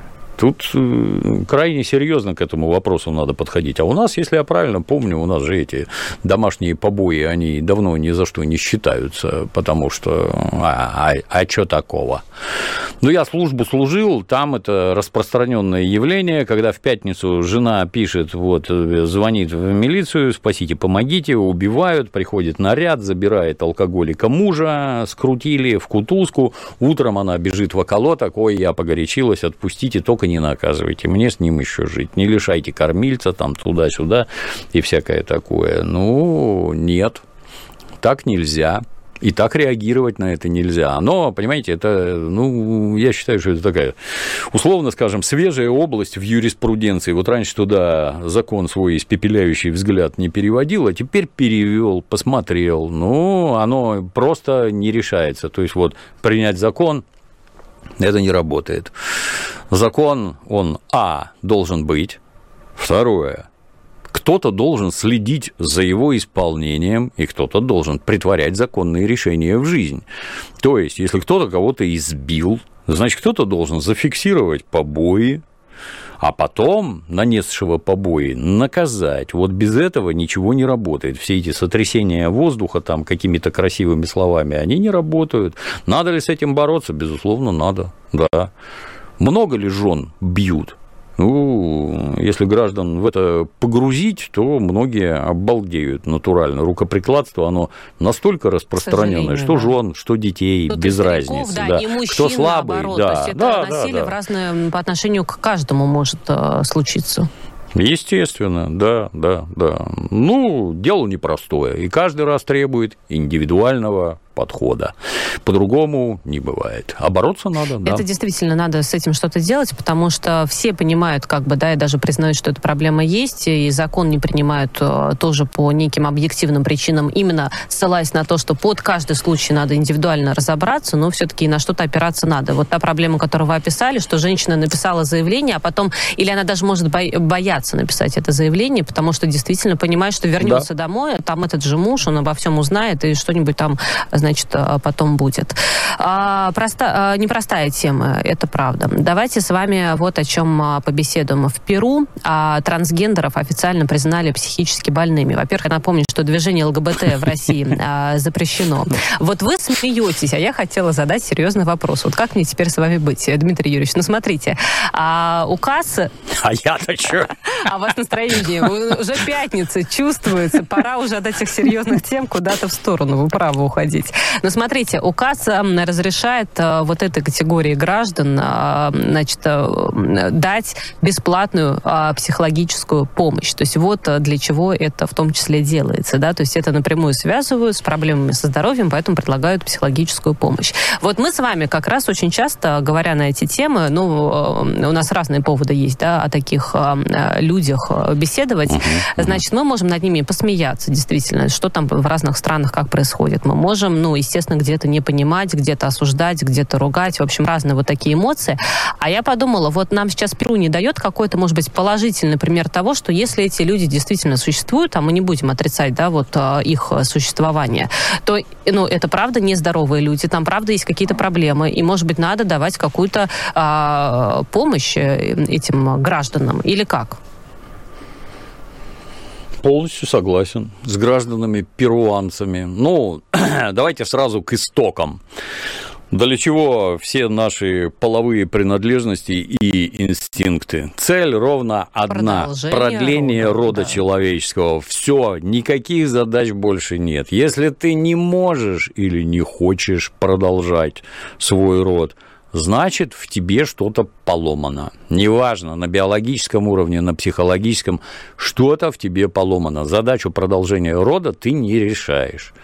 Тут крайне серьезно к этому вопросу надо подходить. А у нас, если я правильно помню, у нас же эти домашние побои, они давно ни за что не считаются, потому что а, а, а что такого? Ну, я службу служил, там это распространенное явление, когда в пятницу жена пишет, вот, звонит в милицию, спасите, помогите, убивают, приходит наряд, забирает алкоголика мужа, скрутили в кутузку, утром она бежит в околоток, ой, я погорячилась, отпустите, только не наказывайте, мне с ним еще жить, не лишайте кормильца, там, туда-сюда и всякое такое. Ну, нет, так нельзя. И так реагировать на это нельзя. Но, понимаете, это, ну, я считаю, что это такая, условно скажем, свежая область в юриспруденции. Вот раньше туда закон свой испепеляющий взгляд не переводил, а теперь перевел, посмотрел. Ну, оно просто не решается. То есть, вот, принять закон, это не работает. Закон, он, а, должен быть. Второе, кто-то должен следить за его исполнением, и кто-то должен претворять законные решения в жизнь. То есть, если кто-то кого-то избил, значит, кто-то должен зафиксировать побои, а потом нанесшего побои наказать. Вот без этого ничего не работает. Все эти сотрясения воздуха там какими-то красивыми словами, они не работают. Надо ли с этим бороться? Безусловно, надо, да. Много ли жен бьют? Ну, если граждан в это погрузить, то многие обалдеют натурально. Рукоприкладство, оно настолько распространенное, что да. жен, что детей, тут без разницы. Да, да. И мужчин, кто слабый, наоборот. да. То есть это да, насилие да, да. в разное по отношению к каждому может э, случиться. Естественно, да, да, да. Ну, дело непростое, и каждый раз требует индивидуального подхода. По-другому не бывает. А бороться надо, да. Это действительно надо с этим что-то делать, потому что все понимают, как бы, да, и даже признают, что эта проблема есть, и закон не принимают тоже по неким объективным причинам, именно ссылаясь на то, что под каждый случай надо индивидуально разобраться, но все-таки на что-то опираться надо. Вот та проблема, которую вы описали, что женщина написала заявление, а потом, или она даже может бояться написать это заявление, потому что действительно понимает, что вернется да. домой, а там этот же муж, он обо всем узнает и что-нибудь там, значит, потом будет. Проста, непростая тема, это правда. Давайте с вами вот о чем побеседуем. В Перу трансгендеров официально признали психически больными. Во-первых, я напомню, что движение ЛГБТ в России запрещено. Вот вы смеетесь, а я хотела задать серьезный вопрос. Вот как мне теперь с вами быть, Дмитрий Юрьевич? Ну, смотрите, указ... А я-то что? А у вас настроение, уже пятница, чувствуется, пора уже от этих серьезных тем куда-то в сторону, в управу уходить. Но смотрите, указ разрешает вот этой категории граждан, значит, дать бесплатную психологическую помощь. То есть вот для чего это в том числе делается, да, то есть это напрямую связывают с проблемами со здоровьем, поэтому предлагают психологическую помощь. Вот мы с вами как раз очень часто, говоря на эти темы, ну, у нас разные поводы есть, да, о таких людях беседовать, uh-huh. значит, мы можем над ними посмеяться, действительно, что там в разных странах как происходит. Мы можем, ну, естественно, где-то не понимать, где-то осуждать, где-то ругать, в общем, разные вот такие эмоции. А я подумала, вот нам сейчас Перу не дает какой-то, может быть, положительный пример того, что если эти люди действительно существуют, а мы не будем отрицать, да, вот их существование, то, ну, это правда нездоровые люди, там правда есть какие-то проблемы, и, может быть, надо давать какую-то а, помощь этим гражданам, или как? Полностью согласен с гражданами-перуанцами. Ну, давайте сразу к истокам. Для чего все наши половые принадлежности и инстинкты? Цель ровно одна. Продление рода, рода да. человеческого. Все, никаких задач больше нет. Если ты не можешь или не хочешь продолжать свой род, значит, в тебе что-то поломано. Неважно, на биологическом уровне, на психологическом, что-то в тебе поломано. Задачу продолжения рода ты не решаешь.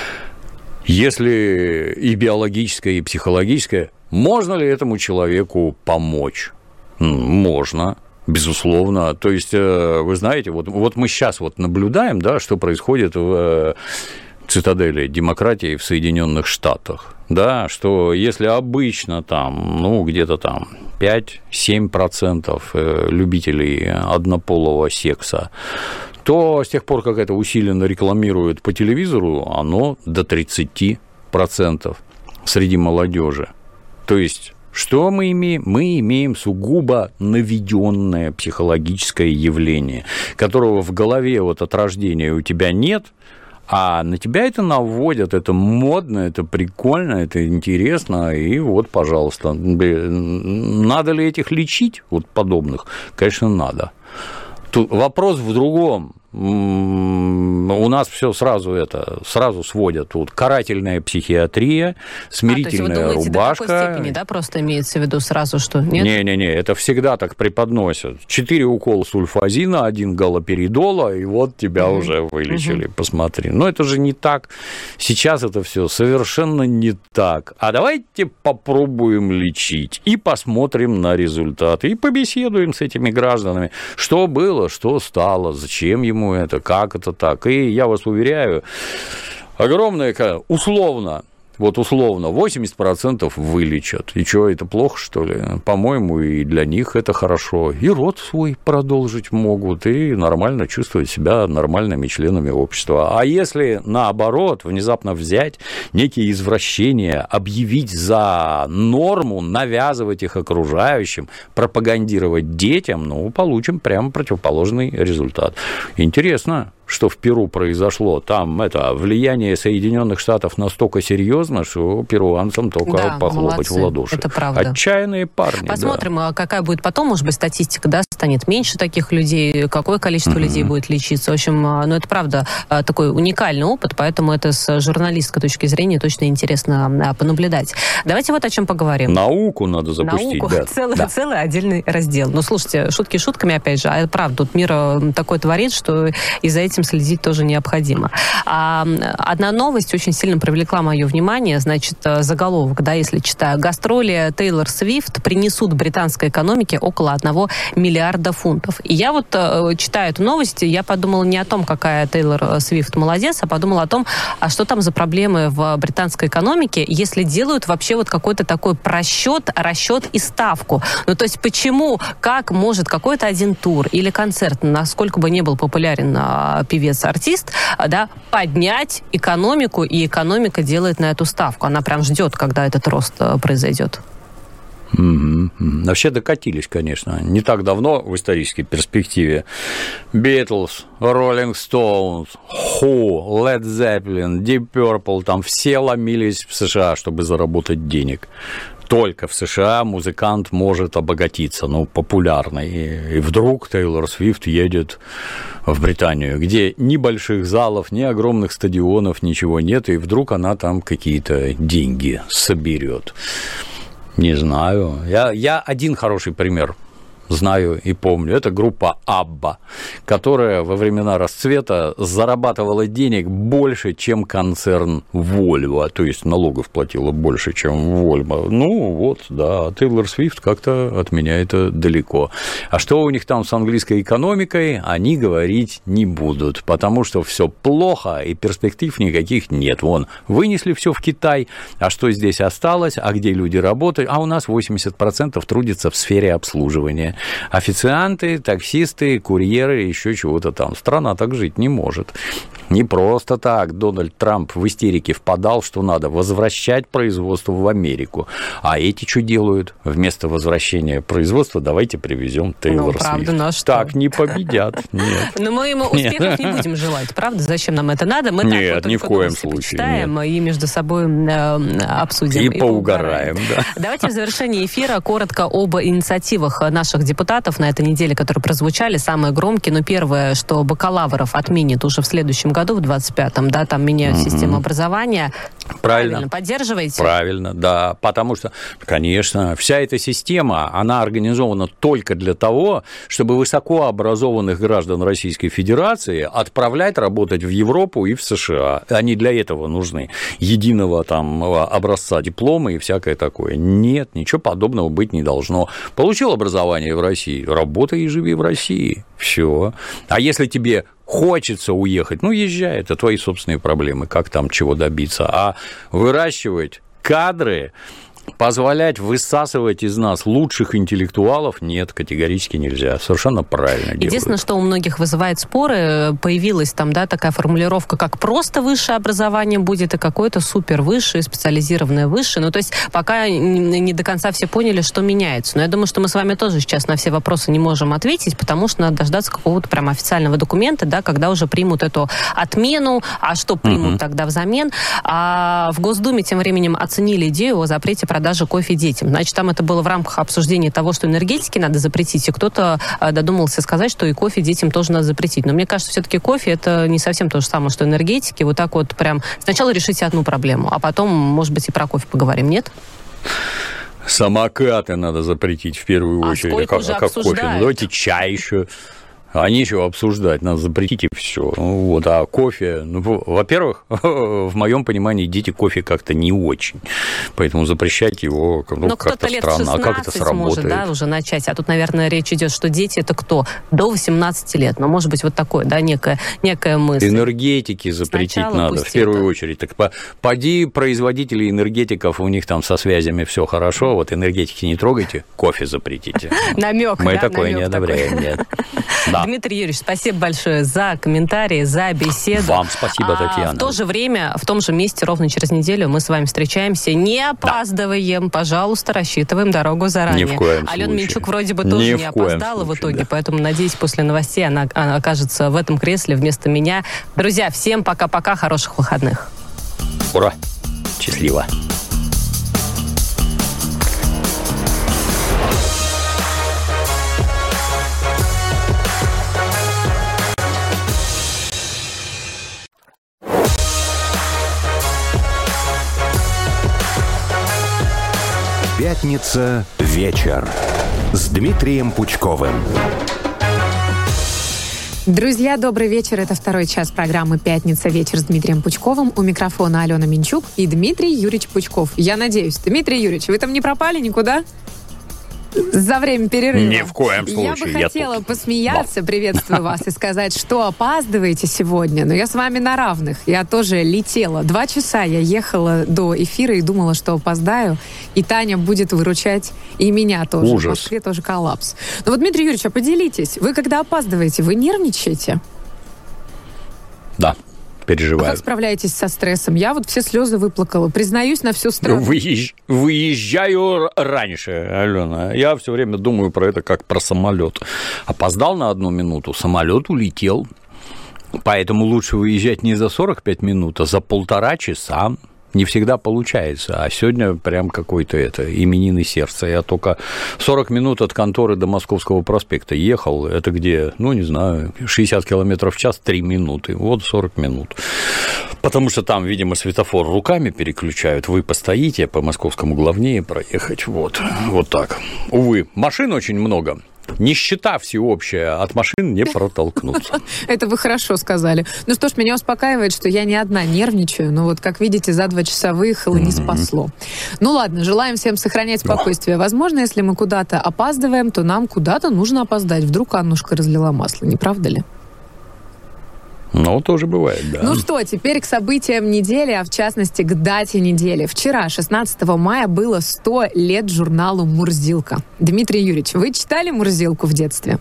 Если и биологическое, и психологическое, можно ли этому человеку помочь? Можно, безусловно. То есть, вы знаете, вот, вот мы сейчас вот наблюдаем, да, что происходит в цитадели демократии в Соединенных Штатах. Да, что если обычно там, ну, где-то там пять-семь процентов любителей однополого секса, то с тех пор, как это усиленно рекламируют по телевизору, оно до тридцать процентов среди молодежи. То есть, что мы имеем? Мы имеем сугубо наведенное психологическое явление, которого в голове вот от рождения у тебя нет, а на тебя это наводят, это модно, это прикольно, это интересно, и вот, пожалуйста. Надо ли этих лечить, вот подобных? Конечно, надо. Тут вопрос в другом. У нас все сразу это сразу сводят тут карательная психиатрия, смирительная а, то есть вы думаете, рубашка. До такой степени, да, просто имеется в виду сразу, что нет? Не-не-не, это всегда так преподносят. Четыре укола сульфазина, один галоперидола, и вот тебя mm-hmm. уже вылечили, mm-hmm. посмотри. Но это же не так. Сейчас это все совершенно не так. А давайте попробуем лечить и посмотрим на результаты, и побеседуем с этими гражданами, что было, что стало, зачем ему это, как это так. И я вас уверяю, огромное, условно, вот условно, восемьдесят процентов вылечат. И что, это плохо, что ли? По-моему, и для них это хорошо. И род свой продолжить могут, и нормально чувствовать себя нормальными членами общества. А если, наоборот, внезапно взять некие извращения, объявить за норму, навязывать их окружающим, пропагандировать детям, ну, получим прямо противоположный результат. Интересно, что в Перу произошло. Там это влияние Соединенных Штатов настолько серьезно, что перуанцам только да, похлопать молодцы. В ладоши. Это правда. Отчаянные парни. Посмотрим, да. какая будет потом, может быть, статистика, да, станет меньше таких людей, какое количество mm-hmm. людей будет лечиться. В общем, ну, это правда такой уникальный опыт, поэтому это с журналистской точки зрения точно интересно понаблюдать. Давайте вот о чем поговорим. Науку надо запустить. Науку, да. целый, да. целый отдельный раздел. Но слушайте, шутки шутками, опять же, а правда, тут мир такой творит, что из-за этим следить тоже необходимо. А, одна новость очень сильно привлекла мое внимание, значит, заголовок, да, если читаю. Гастроли Тейлор Свифт принесут британской экономике около одного миллиарда фунтов. И я вот, читаю эту новость, я подумала не о том, какая Тейлор Свифт молодец, а подумала о том, а что там за проблемы в британской экономике, если делают вообще вот какой-то такой просчет, расчет и ставку. Ну, то есть, почему, как может какой-то один тур или концерт, насколько бы не был популярен певец артист, да, поднять экономику, и экономика делает на эту ставку. Она прям ждет, когда этот рост произойдет. Mm-hmm. Вообще докатились, конечно. Не так давно в исторической перспективе Beatles, Rolling Stones, Who, Led Zeppelin, Deep Purple, там все ломились в США, чтобы заработать денег. Только в США музыкант может обогатиться, ну, популярный. И вдруг Тейлор Свифт едет в Британию, где ни больших залов, ни огромных стадионов, ничего нет, и вдруг она там какие-то деньги соберет. Не знаю. Я, я один хороший пример знаю и помню. Это группа Абба, которая во времена расцвета зарабатывала денег больше, чем концерн Volvo, то есть налогов платила больше, чем Volvo. Ну, вот, да, Тейлор Свифт как-то от меня это далеко. А что у них там с английской экономикой, они говорить не будут, потому что все плохо и перспектив никаких нет. Вон, вынесли все в Китай, а что здесь осталось, а где люди работают, а у нас восемьдесят процентов трудится в сфере обслуживания. Официанты, таксисты, курьеры, еще чего-то там. Страна так жить не может. Не просто так Дональд Трамп в истерике впадал, что надо возвращать производство в Америку. А эти что делают? Вместо возвращения производства давайте привезем Тейлор Свифт. Ну, правда, так не победят. Нет. Но мы ему успехов не будем желать, правда? Зачем нам это надо? Мы нет, так вот ни в коем случае. Почитаем и между собой э, обсудим. И, и поугараем, да. Давайте в завершении эфира коротко об инициативах наших депутатов на этой неделе, которые прозвучали, самые громкие. Но первое, что бакалавров отменят уже в следующем году, в двадцать пятом, да, там меняют mm-hmm. систему образования. Правильно. Правильно. Поддерживаете? Правильно, да. Потому что, конечно, вся эта система, она организована только для того, чтобы высокообразованных граждан Российской Федерации отправлять работать в Европу и в США. Они для этого нужны. Единого там образца диплома и всякое такое. Нет, ничего подобного быть не должно. Получил образование в России, работай и живи в России. Все. А если тебе хочется уехать, ну, езжай, это твои собственные проблемы, как там чего добиться. А выращивать кадры, позволять высасывать из нас лучших интеллектуалов, нет, категорически нельзя. Совершенно правильно делают. Единственное, что у многих вызывает споры, появилась там, да, такая формулировка, как просто высшее образование будет и какое-то супер высшее, специализированное высшее. Ну, то есть пока не до конца все поняли, что меняется. Но я думаю, что мы с вами тоже сейчас на все вопросы не можем ответить, потому что надо дождаться какого-то прям официального документа, да, когда уже примут эту отмену, а что примут uh-huh. тогда взамен. А в Госдуме тем временем оценили идею о запрете продажи кофе детям. Значит, там это было в рамках обсуждения того, что энергетики надо запретить, и кто-то додумался сказать, что и кофе детям тоже надо запретить. Но мне кажется, все-таки кофе это не совсем то же самое, что энергетики. Вот так вот прям сначала решите одну проблему, а потом, может быть, и про кофе поговорим, нет? Самокаты надо запретить в первую очередь. А, как, как кофе? Ну, давайте чай еще. А нечего обсуждать, надо запретить и все. Вот. А кофе, ну, во-первых, в моем понимании дети кофе как-то не очень, поэтому запрещать его ну, но как-то странно. А как это сработает? Может, да, уже начать. А тут, наверное, речь идет, что дети это кто? До восемнадцати лет. Но может быть вот такое, да, некая, некая мысль. Энергетики запретить Сначала надо в первую это. очередь. Так поди производители энергетиков, у них там со связями все хорошо, вот энергетики не трогайте, кофе запретите. Намек. Мы такое не одобряем, нет. Дмитрий Юрьевич, спасибо большое за комментарии, за беседу. Вам спасибо, Татьяна. А в то же время, в том же месте, ровно через неделю мы с вами встречаемся. Не опаздываем, да. Пожалуйста, рассчитываем дорогу заранее. Ни в коем Алена случае. Минчук вроде бы тоже Ни не опоздала случае, в итоге, да. поэтому, надеюсь, после новостей она, она окажется в этом кресле вместо меня. Друзья, всем пока-пока, хороших выходных. Ура! Счастливо! Пятница вечер с Дмитрием Пучковым. Друзья, добрый вечер. Это второй час программы «Пятница вечер» с Дмитрием Пучковым. У микрофона Алена Минчук и Дмитрий Юрьевич Пучков. Я надеюсь, Дмитрий Юрьевич, вы там не пропали никуда? За время перерыва. Ни в коем случае. Я бы хотела я посмеяться, да. приветствую вас, и сказать, что опаздываете сегодня, но я с вами на равных. Я тоже летела. Два часа я ехала до эфира и думала, что опоздаю, и Таня будет выручать и меня тоже. Ужас. В Москве тоже коллапс. Ну вот, Дмитрий Юрьевич, а поделитесь. Вы когда опаздываете, вы нервничаете? Да. переживают. А как справляетесь со стрессом? Я вот все слезы выплакала. Признаюсь, на всю страну. Выезж... Выезжаю раньше, Алена. Я все время думаю про это как про самолет. Опоздал на одну минуту, самолет улетел. Поэтому лучше выезжать не за сорок пять минут, а за полтора часа. Не всегда получается, а сегодня прям какой-то это именины сердца. Я только сорок минут от конторы до Московского проспекта ехал. Это где, ну, не знаю, шестьдесят километров в час, три минуты. Вот сорок минут. Потому что там, видимо, светофор руками переключают. Вы постоите, по Московскому главнее проехать. Вот, вот так. Увы, машин очень много. Нищета всеобщая, от машин не протолкнуться. Это вы хорошо сказали. Ну что ж, меня успокаивает, что я не одна нервничаю, но вот, как видите, за два часа выехала, не спасло. Ну ладно, желаем всем сохранять спокойствие. Возможно, если мы куда-то опаздываем, то нам куда-то нужно опоздать. Вдруг Аннушка разлила масло, не правда ли? Ну, тоже бывает, да. Ну что, теперь к событиям недели, а в частности к дате недели. Вчера, шестнадцатого мая, было сто лет журналу «Мурзилка». Дмитрий Юрьевич, вы читали «Мурзилку» в детстве?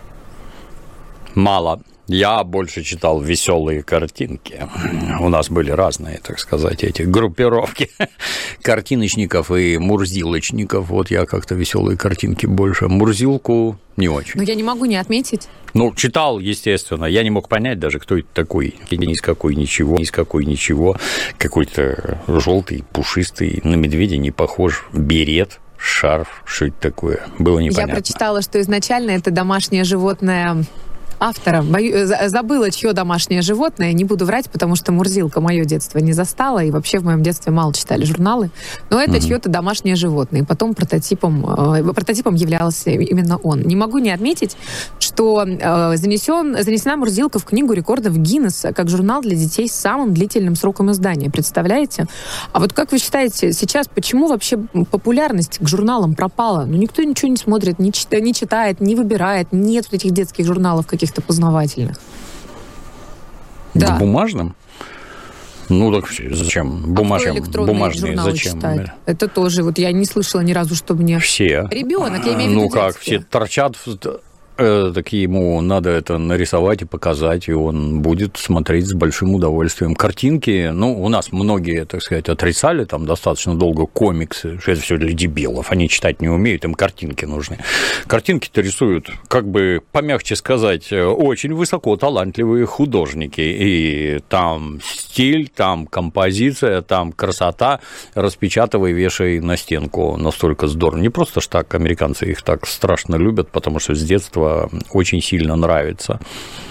Мало. Я больше читал веселые картинки. У нас были разные, так сказать, эти группировки картиночников и мурзилочников. Вот я как-то веселые картинки больше. Мурзилку не очень. Но я не могу не отметить. Ну, читал, естественно. Я не мог понять даже, кто это такой. Ни из какой ничего, ни из какой ничего. Какой-то желтый, пушистый, на медведя не похож, берет. Шарф, что это такое? Было непонятно. Я прочитала, что изначально это домашнее животное автора. Бою... Забыла, чье домашнее животное. Не буду врать, потому что Мурзилка мое детство не застала, и вообще в моем детстве мало читали журналы. Но это mm-hmm. чье-то домашнее животное. И потом прототипом, э, прототипом являлся именно он. Не могу не отметить, что э, занесен, занесена Мурзилка в книгу рекордов Гиннесса как журнал для детей с самым длительным сроком издания. Представляете? А вот как вы считаете, сейчас почему вообще популярность к журналам пропала? Ну, никто ничего не смотрит, не, чит... не читает, не выбирает. Нет вот этих детских журналов каких-то познавательных. Да. В бумажном? Ну, так зачем? Бумажные, а бумажные зачем? Читает? Это тоже, вот я не слышала ни разу, что мне... Все. Ребенок, я имею в виду Ну, как, детские. все торчат... Так ему надо это нарисовать и показать, и он будет смотреть с большим удовольствием. Картинки, ну, у нас многие, так сказать, отрицали там достаточно долго комиксы, что это все для дебилов, они читать не умеют, им картинки нужны. Картинки-то рисуют, как бы, помягче сказать, очень высоко талантливые художники, и там стиль, там композиция, там красота, распечатывай, вешай на стенку, настолько здорово. Не просто ж так, американцы их так страшно любят, потому что с детства очень сильно нравится.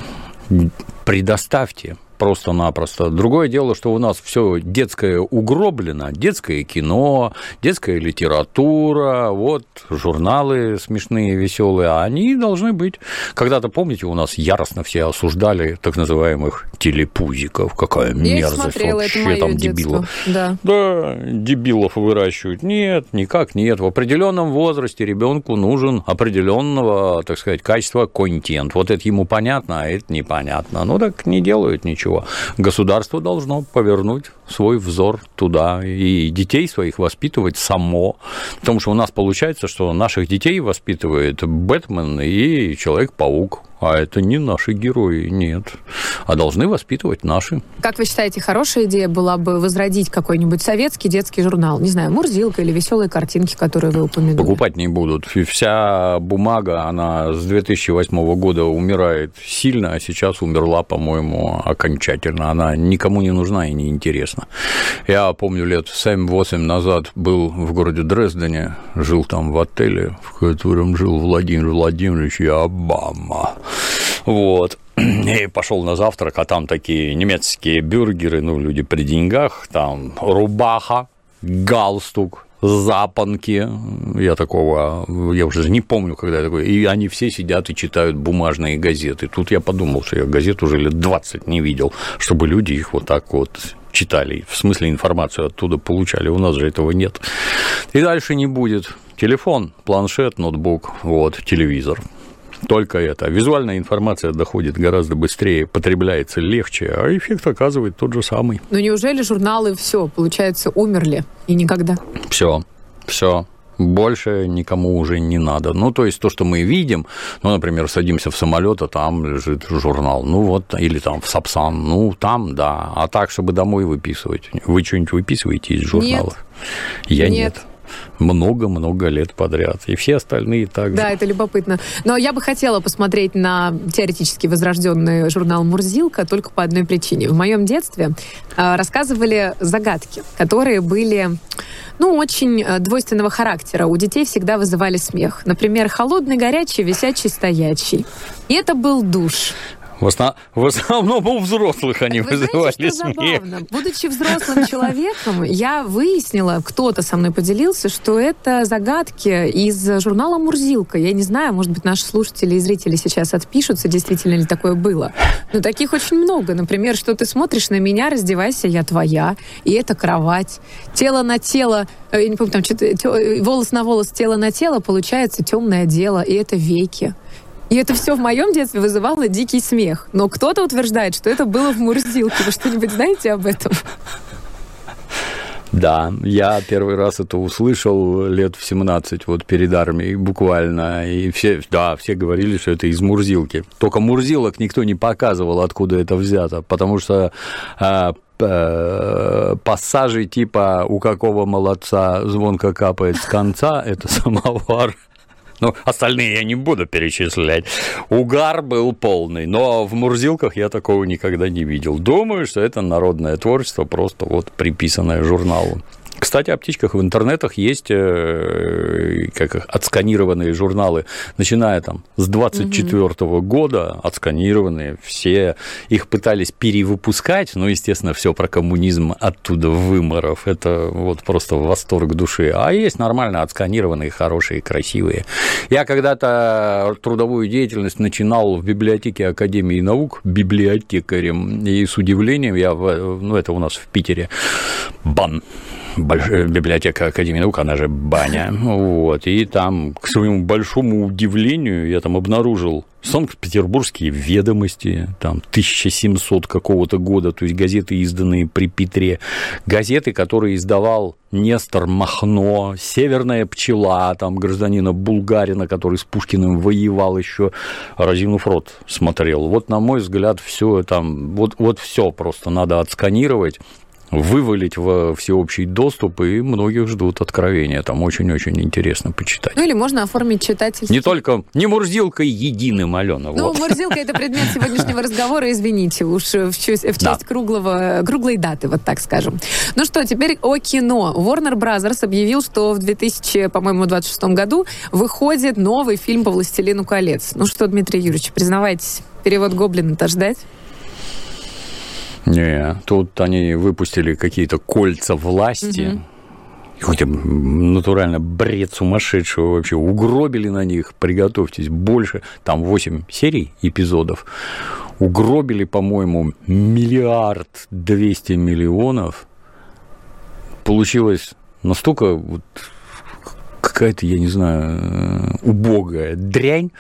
Предоставьте просто-напросто. Другое дело, что у нас все детское угроблено, детское кино, детская литература, вот журналы смешные, веселые, а они должны быть. Когда-то, помните, у нас яростно все осуждали так называемых телепузиков, какая мерзость смотрела, вообще, там дебилов. Да. да, дебилов выращивают. Нет, никак нет. В определенном возрасте ребенку нужен определенного, так сказать, качества контент. Вот это ему понятно, а это непонятно. Ну так не делают ничего. Государство должно повернуть свой взор туда и детей своих воспитывать само. Потому что у нас получается, что наших детей воспитывает Бэтмен и Человек-паук. А это не наши герои, нет. А должны воспитывать наши. Как вы считаете, хорошая идея была бы возродить какой-нибудь советский детский журнал? Не знаю, «Мурзилка» или «Веселые картинки», которые вы упомянули? Покупать не будут. Вся бумага, она с две тысячи восьмого года умирает сильно, а сейчас умерла, по-моему, окончательно. Она никому не нужна и не интересна. Я помню, лет семь-восемь назад был в городе Дрездене, жил там в отеле, в котором жил Владимир Владимирович Обама. Вот. И пошел на завтрак, а там такие немецкие бюргеры, ну, люди при деньгах, там рубаха, галстук, запонки. Я такого, я уже не помню, когда я такой. И они все сидят и читают бумажные газеты. Тут я подумал, что я газет уже лет двадцать не видел, чтобы люди их вот так вот читали. В смысле, информацию оттуда получали. У нас же этого нет. И дальше не будет. Телефон, планшет, ноутбук, вот, телевизор. Только это. Визуальная информация доходит гораздо быстрее, потребляется легче, а эффект оказывает тот же самый. Но неужели журналы все, получается, умерли и никогда? Все, все. Больше никому уже не надо. Ну, то есть то, что мы видим, ну, например, садимся в самолет, а там лежит журнал, ну, вот, или там в Сапсан, ну, там, да. А так, чтобы домой выписывать. Вы что-нибудь выписываете из журналов? Нет. Я нет. нет. Много-много лет подряд. И все остальные так же. Да, это любопытно. Но я бы хотела посмотреть на теоретически возрожденный журнал «Мурзилка» только по одной причине. В моем детстве э, рассказывали загадки, которые были, ну, очень двойственного характера. У детей всегда вызывали смех. Например, холодный, горячий, висячий, стоячий. И это был душ. В, основ... в основном у взрослых они Вы вызывали знаете, что смех. забавно? Будучи взрослым человеком, я выяснила, кто-то со мной поделился, что это загадки из журнала «Мурзилка». Я не знаю, может быть, наши слушатели и зрители сейчас отпишутся, действительно ли такое было. Но таких очень много. Например, что ты смотришь на меня, раздевайся, я твоя. И это кровать. Тело на тело, я не помню, там что-то, волос на волос, тело на тело, получается темное дело. И это веки. И это все в моем детстве вызывало дикий смех. Но кто-то утверждает, что это было в «Мурзилке». Вы что-нибудь знаете об этом? Да, я первый раз это услышал лет в семнадцать, вот перед армией буквально, и все, да, все говорили, что это из «Мурзилки». Только «Мурзилок» никто не показывал, откуда это взято, потому что а, а, пассажи типа «У какого молодца звонко капает с конца» — это самовар. Ну, остальные я не буду перечислять. Угар был полный, но в «Мурзилках» я такого никогда не видел. Думаю, что это народное творчество, просто вот приписанное журналу. Кстати, о птичках в интернетах есть как их, отсканированные журналы, начиная там с двадцать четвёртого года, отсканированные, все их пытались перевыпускать, но, естественно, все про коммунизм оттуда выморов, это вот просто восторг души, а есть нормально отсканированные, хорошие, красивые. Я когда-то трудовую деятельность начинал в библиотеке Академии наук библиотекарем, и с удивлением я, ну, это у нас в Питере, БАН, Большая библиотека Академии наук, она же баня, вот, и там, к своему большому удивлению, я там обнаружил Санкт-Петербургские ведомости, там, тысяча семьсот какого-то года, то есть газеты, изданные при Петре, газеты, которые издавал Нестор Махно, «Северная пчела», там, гражданина Булгарина, который с Пушкиным воевал еще, разинув рот смотрел. Вот, на мой взгляд, все там, вот, вот все просто надо отсканировать, вывалить во всеобщий доступ, и многих ждут откровения. Там очень-очень интересно почитать. Ну, или можно оформить читательский... Не только, не «Мурзилкой» единым, Алена. Ну, вот. «Мурзилка» — это предмет сегодняшнего разговора, извините, уж в честь, в честь да. круглого, круглой даты, вот так скажем. Ну что, теперь о кино. Warner Brothers объявил, что в две тысячи, по-моему, двадцать шестом году выходит новый фильм по «Властелину колец». Ну что, Дмитрий Юрьевич, признавайтесь, перевод «Гоблина»-то ждать? Не, тут они выпустили какие-то кольца власти. Угу. Хотя натурально бред сумасшедшего вообще. Угробили на них, приготовьтесь, больше. Там восемь серий, эпизодов. Угробили, по-моему, миллиард двести миллионов. Получилось настолько вот какая-то, я не знаю, убогая дрянь.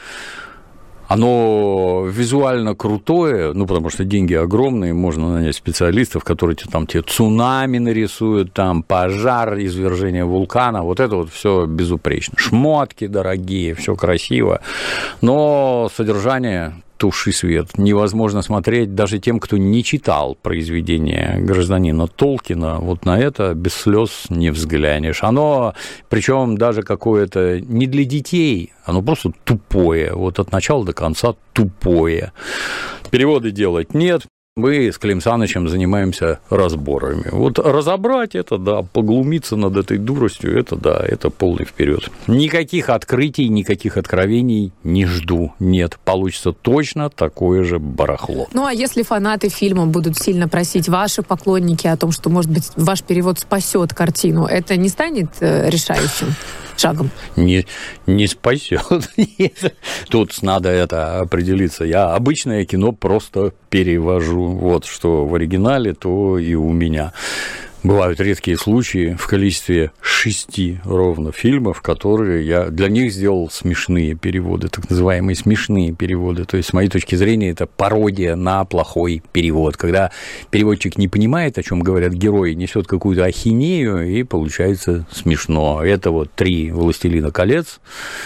Оно визуально крутое, ну, потому что деньги огромные, можно нанять специалистов, которые там тебе цунами нарисуют, там пожар, извержение вулкана, вот это вот все безупречно. Шмотки дорогие, все красиво, но содержание... Туши свет. Невозможно смотреть даже тем, кто не читал произведение гражданина Толкина. Вот на это без слез не взглянешь. Оно, причем даже какое-то не для детей, оно просто тупое. Вот от начала до конца тупое. Переводы делать нет. Мы с Клим Санычем занимаемся разборами. Вот разобрать это, да, поглумиться над этой дуростью, это, да, это полный вперед. Никаких открытий, никаких откровений не жду. Нет, получится точно такое же барахло. Ну, а если фанаты фильма будут сильно просить, ваши поклонники, о том, что, может быть, ваш перевод спасет картину, это не станет э, решающим шагом? Не, не спасет. Тут надо это определиться. Я обычное кино просто перевожу. Вот что в оригинале, то и у меня. Бывают редкие случаи в количестве шести ровно фильмов, которые я для них сделал смешные переводы, так называемые смешные переводы. То есть, с моей точки зрения, это пародия на плохой перевод, когда переводчик не понимает, о чем говорят герои, несет какую-то ахинею, и получается смешно. Это вот три «Властелина колец»,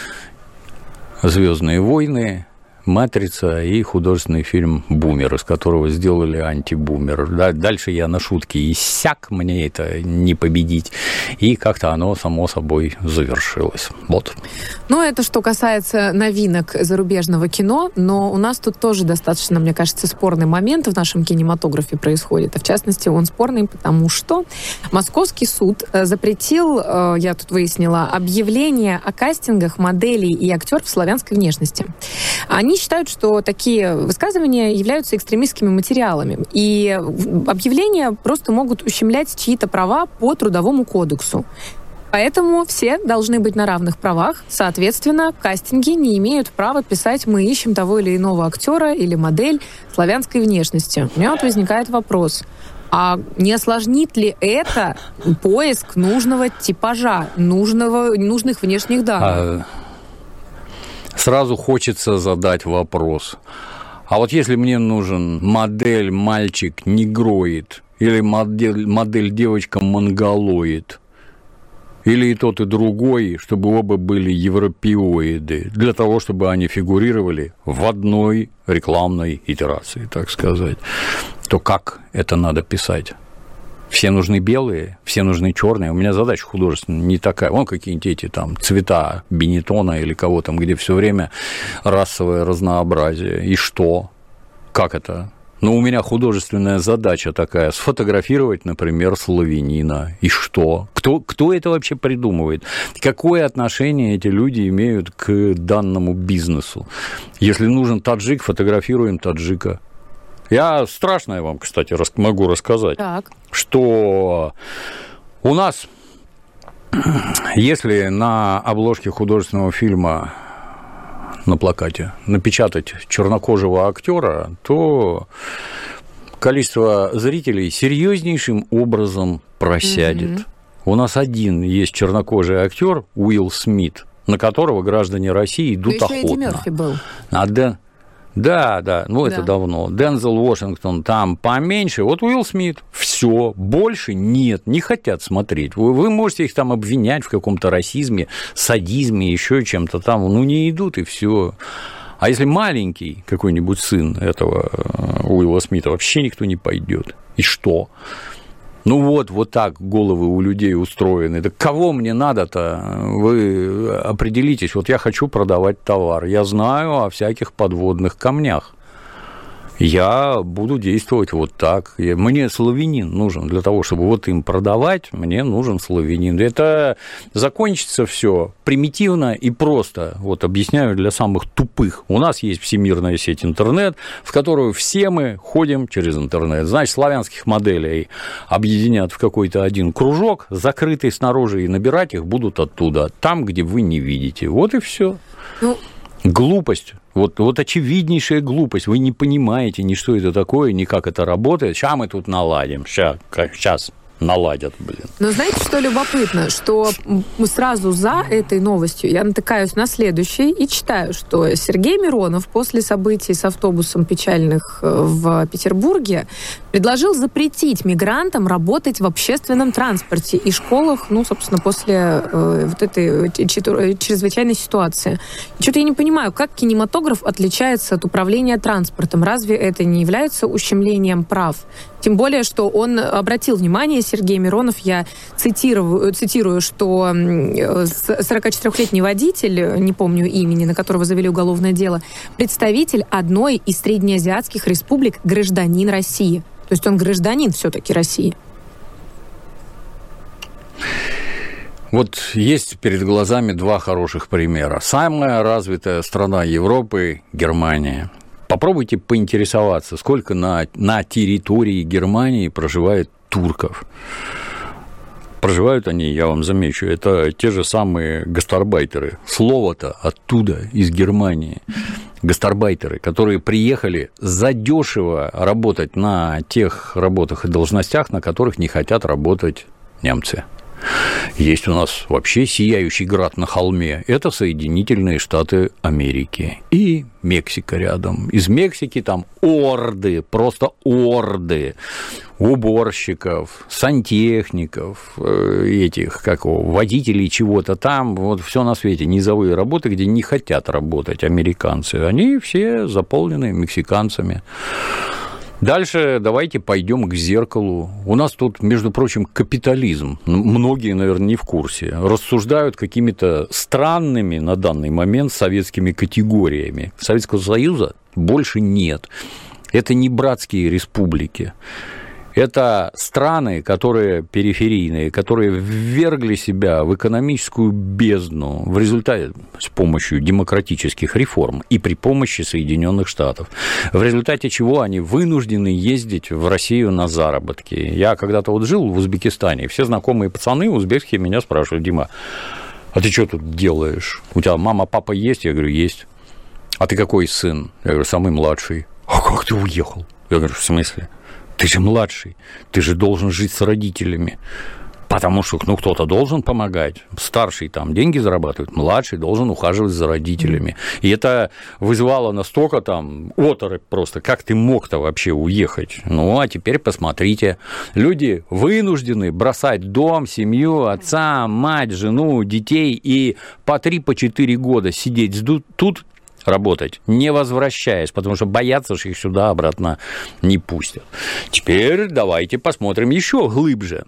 «Звездные войны», «Матрица» и художественный фильм «Бумер», из которого сделали антибумер. Дальше я на шутки иссяк, мне это не победить, и как-то оно само собой завершилось. Вот. Ну, это что касается новинок зарубежного кино, но у нас тут тоже достаточно, мне кажется, спорный момент в нашем кинематографе происходит. А в частности, он спорный, потому что Московский суд запретил, я тут выяснила, объявление о кастингах моделей и актеров славянской внешности. Они Они считают, что такие высказывания являются экстремистскими материалами, и объявления просто могут ущемлять чьи-то права по Трудовому кодексу. Поэтому все должны быть на равных правах. Соответственно, кастинги не имеют права писать «мы ищем того или иного актера или модель славянской внешности». У меня вот возникает вопрос. А не осложнит ли это поиск нужного типажа, нужного, нужных внешних данных? А... Сразу хочется задать вопрос. А вот если мне нужен модель мальчик негроид, или модель, модель девочка монголоид, или и тот, и другой, чтобы оба были европеоиды, для того, чтобы они фигурировали в одной рекламной итерации, так сказать, то как это надо писать? Все нужны белые, все нужны черные. У меня задача художественная не такая. Вон какие-нибудь эти там цвета Бенеттона или кого там, где все время расовое разнообразие. И что? Как это? Ну, у меня художественная задача такая – сфотографировать, например, славянина. И что? Кто, кто это вообще придумывает? Какое отношение эти люди имеют к данному бизнесу? Если нужен таджик, фотографируем таджика. Я страшное вам, кстати, могу рассказать, так. Что у нас, если на обложке художественного фильма на плакате напечатать чернокожего актера, то количество зрителей серьезнейшим образом просядет. Mm-hmm. У нас один есть чернокожий актер Уилл Смит, на которого граждане России идут да охотно. Еще Эдди Мерфи был. А Дэн... Да, да, ну да. Это давно. Дензел Вашингтон там поменьше, вот Уилл Смит. Все, больше нет, не хотят смотреть. Вы, вы можете их там обвинять в каком-то расизме, садизме, еще чем-то там, ну не идут и все. А если маленький какой-нибудь сын этого Уилла Смита, вообще никто не пойдет. И что? Ну вот, вот так головы у людей устроены. Да кого мне надо-то? Вы определитесь. Вот я хочу продавать товар. Я знаю о всяких подводных камнях. Я буду действовать вот так. Мне славянин нужен для того, чтобы вот им продавать, мне нужен славянин. Это закончится все примитивно и просто. Вот объясняю для самых тупых. У нас есть всемирная сеть интернет, в которую все мы ходим через интернет. Значит, славянских моделей объединят в какой-то один кружок, закрытый снаружи, и набирать их будут оттуда, там, где вы не видите. Вот и все. Ну... Глупость. Вот, вот очевиднейшая глупость. Вы не понимаете ни что это такое, ни как это работает. Сейчас мы тут наладим. Сейчас, сейчас наладят, блин. Но знаете, что любопытно? Что сразу за этой новостью я натыкаюсь на следующее и читаю, что Сергей Миронов после событий с автобусом печальных в Петербурге предложил запретить мигрантам работать в общественном транспорте и школах, ну, собственно, после э, вот этой чрезвычайной ситуации. И что-то я не понимаю, как кинематограф отличается от управления транспортом? Разве это не является ущемлением прав? Тем более, что он обратил внимание, Сергей Миронов, я цитирую, цитирую, что сорокачетырёхлетний водитель, не помню имени, на которого завели уголовное дело, представитель одной из среднеазиатских республик, гражданин России. То есть он гражданин все-таки России. Вот есть перед глазами два хороших примера. Самая развитая страна Европы – Германия. Попробуйте поинтересоваться, сколько на, на территории Германии проживает турков. Проживают они, я вам замечу, это те же самые гастарбайтеры. Слово-то оттуда, из Германии. Гастарбайтеры, которые приехали задешево работать на тех работах и должностях, на которых не хотят работать немцы. Есть у нас вообще сияющий град на холме. Это Соединительные Штаты Америки. И Мексика рядом. Из Мексики там орды, просто орды уборщиков, сантехников, этих, как его, водителей чего-то там. Вот все на свете. Низовые работы, где не хотят работать американцы. Они все заполнены мексиканцами. Дальше давайте пойдем к зеркалу. У нас тут, между прочим, капитализм. Многие, наверное, не в курсе. Рассуждают какими-то странными на данный момент советскими категориями. Советского Союза больше нет. Это не братские республики. Это страны, которые периферийные, которые ввергли себя в экономическую бездну в результате с помощью демократических реформ и при помощи Соединенных Штатов, в результате чего они вынуждены ездить в Россию на заработки. Я когда-то вот жил в Узбекистане, все знакомые пацаны узбекские меня спрашивали: Дима, а ты что тут делаешь? У тебя мама, папа есть? Я говорю, есть. А ты какой сын? Я говорю, самый младший. А как ты уехал? Я говорю, в смысле? Ты же младший, ты же должен жить с родителями, потому что, ну, кто-то должен помогать. Старший там деньги зарабатывает, младший должен ухаживать за родителями. И это вызывало настолько там оторопь просто, как ты мог-то вообще уехать? Ну, а теперь посмотрите, люди вынуждены бросать дом, семью, отца, мать, жену, детей и по три, по четыре года сидеть тут, работать, не возвращаясь, потому что боятся, что их сюда обратно не пустят. Теперь давайте посмотрим еще глубже.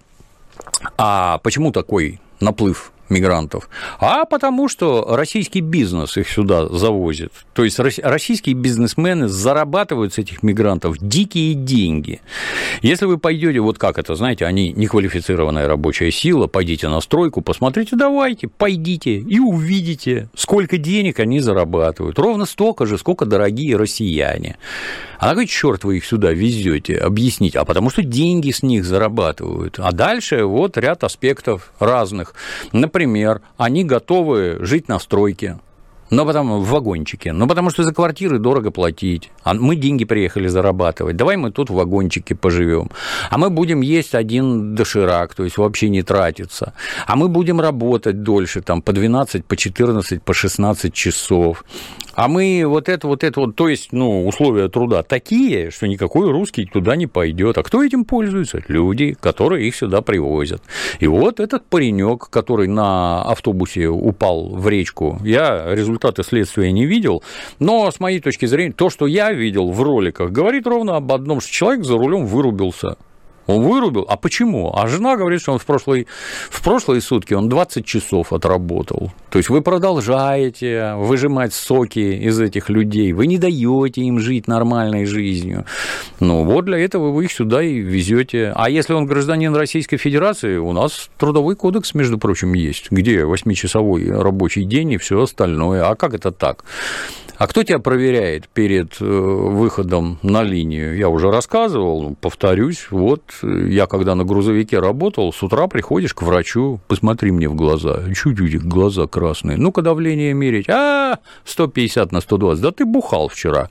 А почему такой наплыв мигрантов? А потому что российский бизнес их сюда завозит. То есть российские бизнесмены зарабатывают с этих мигрантов дикие деньги. Если вы пойдете, вот как это, знаете, они неквалифицированная рабочая сила, пойдите на стройку, посмотрите, давайте, пойдите и увидите, сколько денег они зарабатывают. Ровно столько же, сколько дорогие россияне. А на какой черт вы их сюда везете? Объясните. А потому что деньги с них зарабатывают. А дальше вот ряд аспектов разных. Например, они готовы жить на стройке, но потом в вагончике, ну, потому что за квартиры дорого платить, а мы деньги приехали зарабатывать, давай мы тут в вагончике поживем, а мы будем есть один доширак, то есть вообще не тратиться, а мы будем работать дольше, там, по двенадцать, по четырнадцать, по шестнадцать часов, а мы вот это, вот это вот, то есть, ну, условия труда такие, что никакой русский туда не пойдет. А кто этим пользуется? Люди, которые их сюда привозят. И вот этот паренек, который на автобусе упал в речку, я результаты следствия не видел, но с моей точки зрения, то, что я видел в роликах, говорит ровно об одном, что человек за рулем вырубился. Он вырубил. А почему? А жена говорит, что он в прошлые, в прошлые сутки он двадцать часов отработал. То есть вы продолжаете выжимать соки из этих людей, вы не даете им жить нормальной жизнью. Ну, вот для этого вы их сюда и везете. А если он гражданин Российской Федерации, у нас трудовой кодекс, между прочим, есть, где восьмичасовой рабочий день и все остальное. А как это так? А кто тебя проверяет перед выходом на линию? Я уже рассказывал, повторюсь, вот я когда на грузовике работал, с утра приходишь к врачу, посмотри мне в глаза, чуть у них глаза красные, ну-ка давление мерить, а сто пятьдесят на сто двадцать, да ты бухал вчера,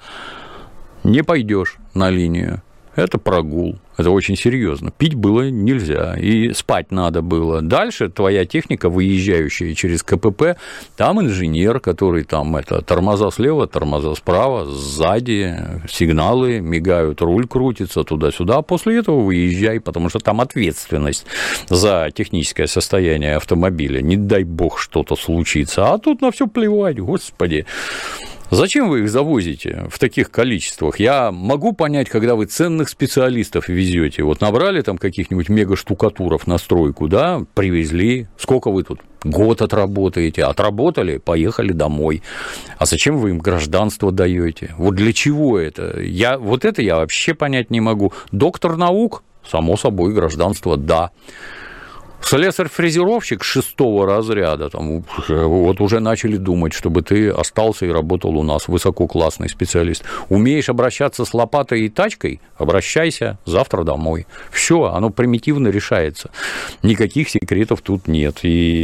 не пойдешь на линию. Это прогул, это очень серьезно. Пить было нельзя, и спать надо было. Дальше твоя техника, выезжающая через КПП, там инженер, который там это тормоза слева, тормоза справа, сзади, сигналы, мигают, руль крутится туда-сюда, а после этого выезжай, потому что там ответственность за техническое состояние автомобиля. Не дай бог что-то случится, а тут на все плевать, господи. Зачем вы их завозите в таких количествах? Я могу понять, когда вы ценных специалистов везете. Вот набрали там каких-нибудь мегаштукатуров на стройку, да, привезли. Сколько вы тут? Год отработаете. Отработали, поехали домой. А зачем вы им гражданство даете? Вот для чего это? Я, вот это я вообще понять не могу. Доктор наук, само собой, гражданство, да. Слесарь-фрезеровщик шестого разряда, там, вот уже начали думать, чтобы ты остался и работал у нас, высококлассный специалист. Умеешь обращаться с лопатой и тачкой? Обращайся завтра домой. Все, оно примитивно решается. Никаких секретов тут нет.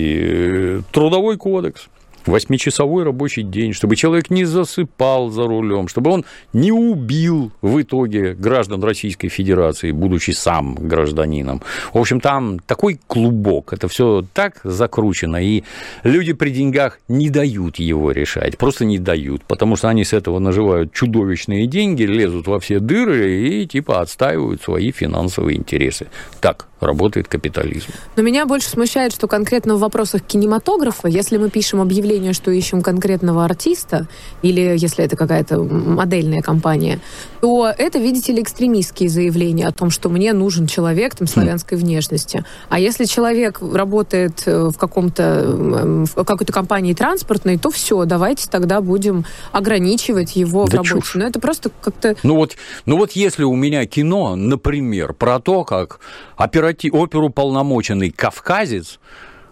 И трудовой кодекс. Восьмичасовой рабочий день, чтобы человек не засыпал за рулем, чтобы он не убил в итоге граждан Российской Федерации, будучи сам гражданином. В общем, там такой клубок, это все так закручено, и люди при деньгах не дают его решать, просто не дают, потому что они с этого наживают чудовищные деньги, лезут во все дыры и типа отстаивают свои финансовые интересы. Так работает капитализм. Но меня больше смущает, что конкретно в вопросах кинематографа, если мы пишем объявление, что ищем конкретного артиста, или если это какая-то модельная компания, то это, видите ли, экстремистские заявления о том, что мне нужен человек там, славянской mm. внешности. А если человек работает в каком-то, в какой-то компании транспортной, то все, давайте тогда будем ограничивать его да в работе. Чушь. Но это просто как-то... Ну вот, ну вот если у меня кино, например, про то, как оперативно оперуполномоченный кавказец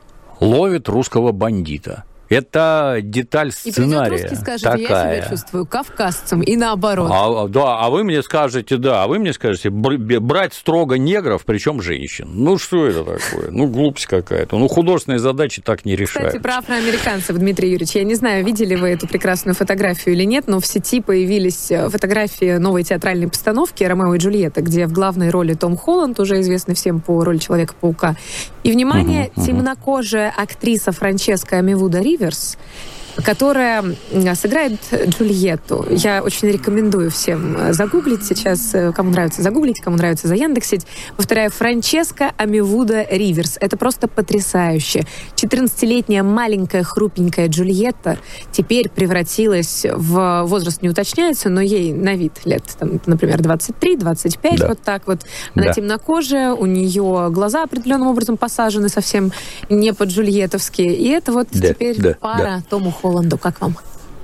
ловит русского бандита. Это деталь сценария. И придет русский, скажет, такая. Я себя чувствую кавказцем, и наоборот. А, да, а вы мне скажете, да, а вы мне скажете, брать строго негров, причем женщин. Ну, что это такое? Ну, глупость какая-то. Ну, художественные задачи так не решаются. Кстати, про афроамериканцев, Дмитрий Юрьевич, я не знаю, видели вы эту прекрасную фотографию или нет, но в сети появились фотографии новой театральной постановки «Ромео и Джульетта», где в главной роли Том Холланд, уже известный всем по роли Человека-паука. И, внимание, uh-huh, uh-huh. темнокожая актриса Франческа Амивуда Риверс, которая сыграет Джульетту. Я очень рекомендую всем загуглить сейчас, кому нравится загуглить, кому нравится заяндексить. Повторяю, Франческа Амивуда Риверс. Это просто потрясающе. четырнадцатилетняя маленькая хрупенькая Джульетта теперь превратилась в... Возраст не уточняется, но ей на вид лет, там, например, двадцать три двадцать пять, да. Вот так вот. Она да. темнокожая, у нее глаза определенным образом посажены совсем не по-джульеттовски. И это вот да. теперь да. пара да. Тому Холланду. Как вам?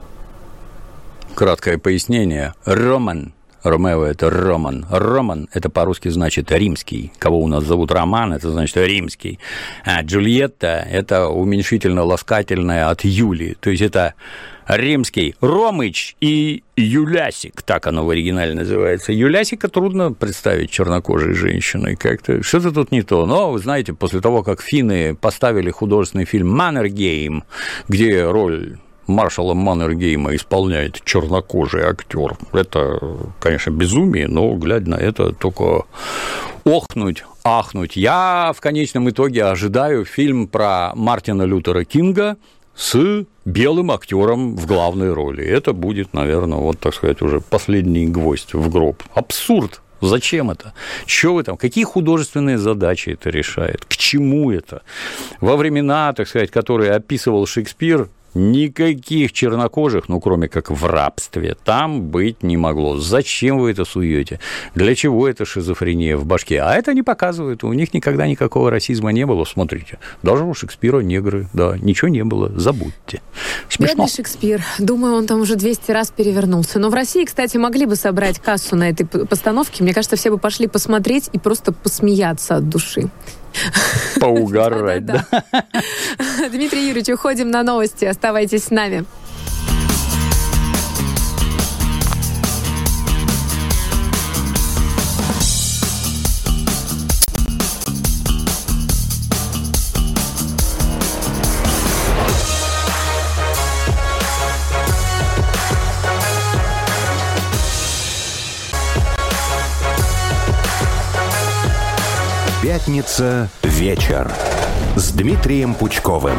Краткое пояснение. Роман. Ромео – это Роман. Роман – это по-русски значит римский. Кого у нас зовут Роман – это значит римский. А Джульетта – это уменьшительно-ласкательное от Юли. То есть это римский Ромыч и Юлясик, так оно в оригинале называется. Юлясика трудно представить чернокожей женщиной. Как-то что-то тут не то. Но, вы знаете, после того, как финны поставили художественный фильм «Маннергейм», где роль маршала Маннергейма исполняет чернокожий актер. Это, конечно, безумие, но, глядя на это, только охнуть, ахнуть. Я в конечном итоге ожидаю фильм про Мартина Лютера Кинга с белым актером в главной роли. Это будет, наверное, вот, так сказать, уже последний гвоздь в гроб. Абсурд. Зачем это? Что вы там? Какие художественные задачи это решает? К чему это? Во времена, так сказать, которые описывал Шекспир, никаких чернокожих, ну, кроме как в рабстве, там быть не могло. Зачем вы это суете? Для чего эта шизофрения в башке? А это не показывают. У них никогда никакого расизма не было. Смотрите, даже у Шекспира негры, да, ничего не было. Забудьте. Смешно. Бедный Шекспир. Думаю, он там уже двести раз перевернулся. Но в России, кстати, могли бы собрать кассу на этой постановке. Мне кажется, все бы пошли посмотреть и просто посмеяться от души. Поугарать, да. Дмитрий Юрьевич, уходим на новости. Оставайтесь с нами. Пятница вечер с Дмитрием Пучковым.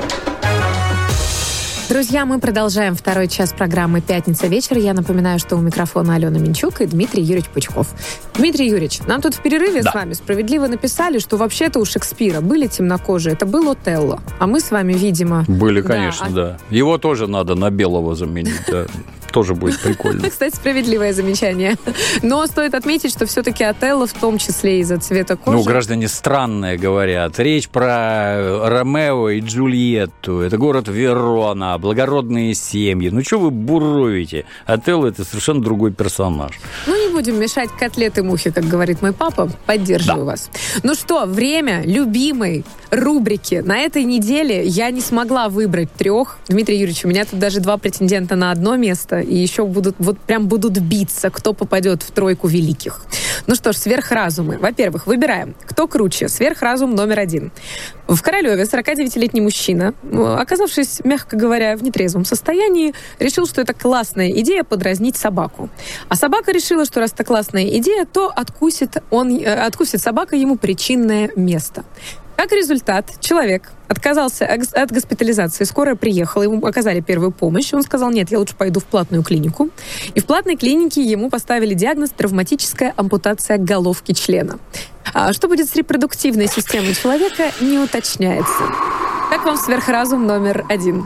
Друзья, мы продолжаем второй час программы «Пятница вечер». Я напоминаю, что у микрофона Алена Минчук и Дмитрий Юрьевич Пучков. Дмитрий Юрьевич, нам тут в перерыве да. с вами справедливо написали, что вообще-то у Шекспира были темнокожие. Это был Отелло. А мы с вами, видимо... Были, конечно, да. да. Его тоже надо на белого заменить, да. Тоже будет прикольно. Кстати, справедливое замечание. Но стоит отметить, что все-таки Отелло, в том числе из-за цвета кожи... Ну, граждане странные говорят. Речь про Ромео и Джульетту. Это город Верона, благородные семьи. Ну, что вы буровите? Отелло – это совершенно другой персонаж. Ну, не будем мешать котлеты мухи, как говорит мой папа. Поддерживаю да. вас. Ну что, время любимой рубрики. На этой неделе я не смогла выбрать трех. Дмитрий Юрьевич, у меня тут даже два претендента на одно место, и еще будут, вот прям будут биться, кто попадет в тройку великих. Ну что ж, сверхразумы. Во-первых, выбираем, кто круче. Сверхразум номер один. В Королеве сорокадевятилетний мужчина, оказавшись, мягко говоря, в нетрезвом состоянии, решил, что это классная идея подразнить собаку. А собака решила, что раз это классная идея, то откусит, он, откусит собака ему причинное место. Как результат, человек отказался от госпитализации. Скорая приехала, ему оказали первую помощь. Он сказал, нет, я лучше пойду в платную клинику. И в платной клинике ему поставили диагноз травматическая ампутация головки члена. А что будет с репродуктивной системой человека, не уточняется. Как вам сверхразум номер один?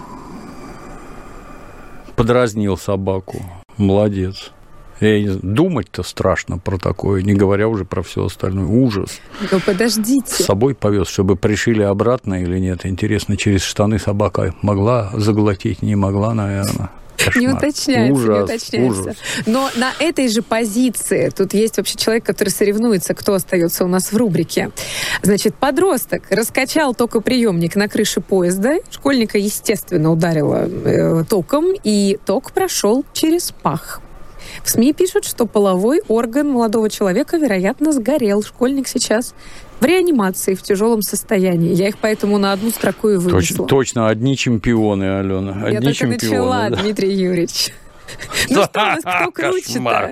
Подразнил собаку. Молодец. И думать-то страшно про такое, не говоря уже про все остальное. Ужас. Ну, подождите. С собой повез, чтобы пришили обратно или нет. Интересно, через штаны собака могла заглотить? Не могла, наверное. Кошмар. Не уточняется, ужас, не уточняется. Ужас. Но на этой же позиции, тут есть вообще человек, который соревнуется, кто остается у нас в рубрике. Значит, подросток раскачал токоприемник на крыше поезда. Школьника, естественно, ударило э, током, и ток прошел через пах. В СМИ пишут, что половой орган молодого человека, вероятно, сгорел. Школьник сейчас в реанимации, в тяжелом состоянии. Я их поэтому на одну строку и вынесла. Точно, точно одни чемпионы, Алена. Одни Я только чемпионы, начала, да. Дмитрий Юрьевич. Ну что у нас, кто круче-то?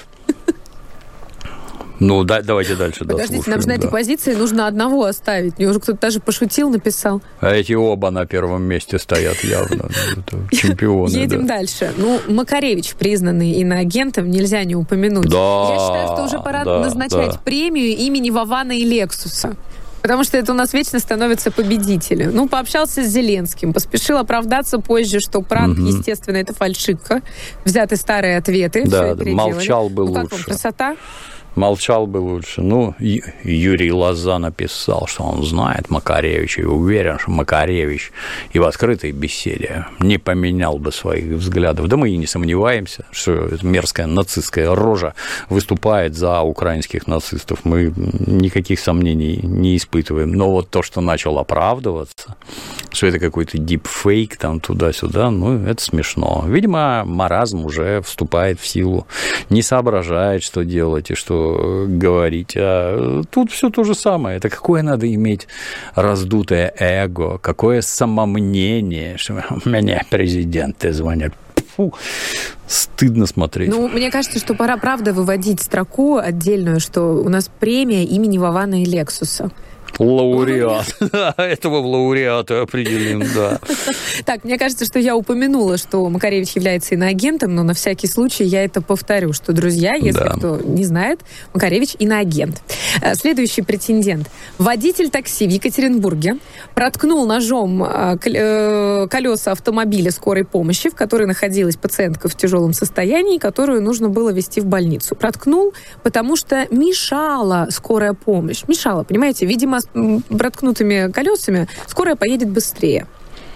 Ну, да, давайте дальше Подождите, нам же да. на этой позиции нужно одного оставить. Мне уже кто-то даже пошутил, написал. А эти оба на первом месте стоят явно. Чемпионы. Едем да. дальше. Ну, Макаревич, признанный иноагентом, нельзя не упомянуть. Да, Я считаю, что уже пора да, назначать да. премию имени Вована и Лексуса. Потому что это у нас вечно становится победителем. Ну, пообщался с Зеленским, поспешил оправдаться позже, что пранк, угу. естественно, это фальшивка. Взяты старые ответы. Да, молчал бы ну, лучше. Как вам, красота? Молчал бы лучше. Ну, Юрий Лоза написал, что он знает Макаревича и уверен, что Макаревич и в открытой беседе не поменял бы своих взглядов. Да мы и не сомневаемся, что мерзкая нацистская рожа выступает за украинских нацистов. Мы никаких сомнений не испытываем. Но вот то, что начал оправдываться, что это какой-то дипфейк там туда-сюда, ну, это смешно. Видимо, маразм уже вступает в силу, не соображает, что делать и что говорить. А тут все то же самое. Это какое надо иметь раздутое эго, какое самомнение, что мне президенты звонят. Фу, стыдно смотреть. Ну, мне кажется, что пора, правда, выводить строку отдельную, что у нас премия имени Вована и Лексуса. Лауреат. Этого в лауреата определим, да. Так, мне кажется, что я упомянула, что Макаревич является иноагентом, но на всякий случай я это повторю, что, друзья, если да. кто не знает, Макаревич иноагент. Следующий претендент. Водитель такси в Екатеринбурге проткнул ножом колеса автомобиля скорой помощи, в которой находилась пациентка в тяжелом состоянии, которую нужно было везти в больницу. Проткнул, потому что мешала скорая помощь. Мешала, понимаете? Видимо, с проткнутыми колесами скорая поедет быстрее.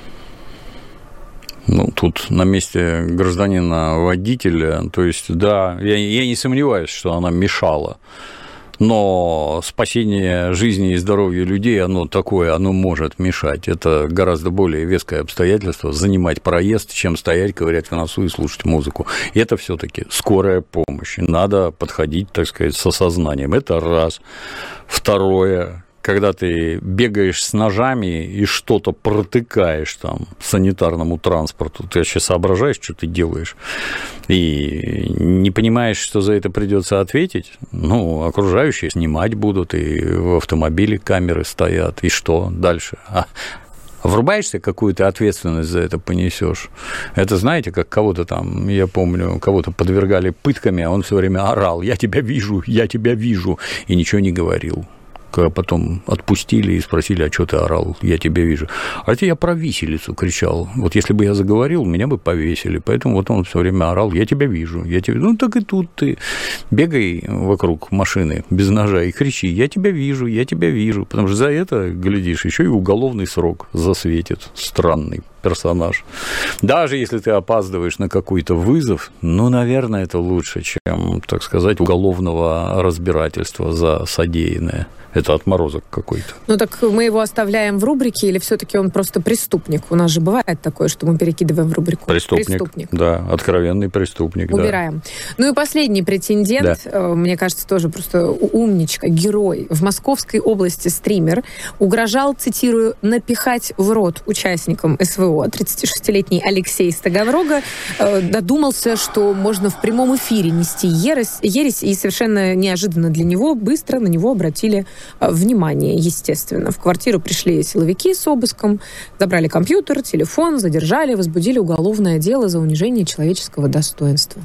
Ну, тут на месте гражданина-водителя, то есть, да, я, я не сомневаюсь, что она мешала, но спасение жизни и здоровья людей, оно такое, оно может мешать. Это гораздо более веское обстоятельство, занимать проезд, чем стоять, ковырять в носу и слушать музыку. И это все-таки скорая помощь. Надо подходить, так сказать, с осознанием. Это раз. Второе. Когда ты бегаешь с ножами и что-то протыкаешь там санитарному транспорту, ты вообще соображаешь, что ты делаешь, и не понимаешь, что за это придется ответить, ну, окружающие снимать будут, и в автомобиле камеры стоят, и что дальше? А врубаешься, какую ты ответственность за это понесешь. Это, знаете, как кого-то там, я помню, кого-то подвергали пытками, а он все время орал: «Я тебя вижу, я тебя вижу», и ничего не говорил. Когда потом отпустили и спросили: а что ты орал, я тебя вижу. А это я про виселицу кричал. Вот если бы я заговорил, меня бы повесили. Поэтому вот он все время орал: я тебя вижу, я тебя... Ну, так и тут ты бегай вокруг машины без ножа и кричи: я тебя вижу, я тебя вижу. Потому что за это, глядишь, еще и уголовный срок засветит странный. персонаж. Даже если ты опаздываешь на какой-то вызов, ну, наверное, это лучше, чем, так сказать, уголовного разбирательства за содеянное. Это отморозок какой-то. Ну так мы его оставляем в рубрике или все-таки он просто преступник? У нас же бывает такое, что мы перекидываем в рубрику. Преступник, преступник. Да, откровенный преступник. Убираем. Да. Ну и последний претендент, да. Мне кажется, тоже просто умничка, герой. В Московской области стример угрожал, цитирую, напихать в рот участникам СВО. тридцатишестилетний Алексей из Таганрога додумался, что можно в прямом эфире нести ересь, ересь, и совершенно неожиданно для него быстро на него обратили внимание, естественно. В квартиру пришли силовики с обыском, забрали компьютер, телефон, задержали, возбудили уголовное дело за унижение человеческого достоинства.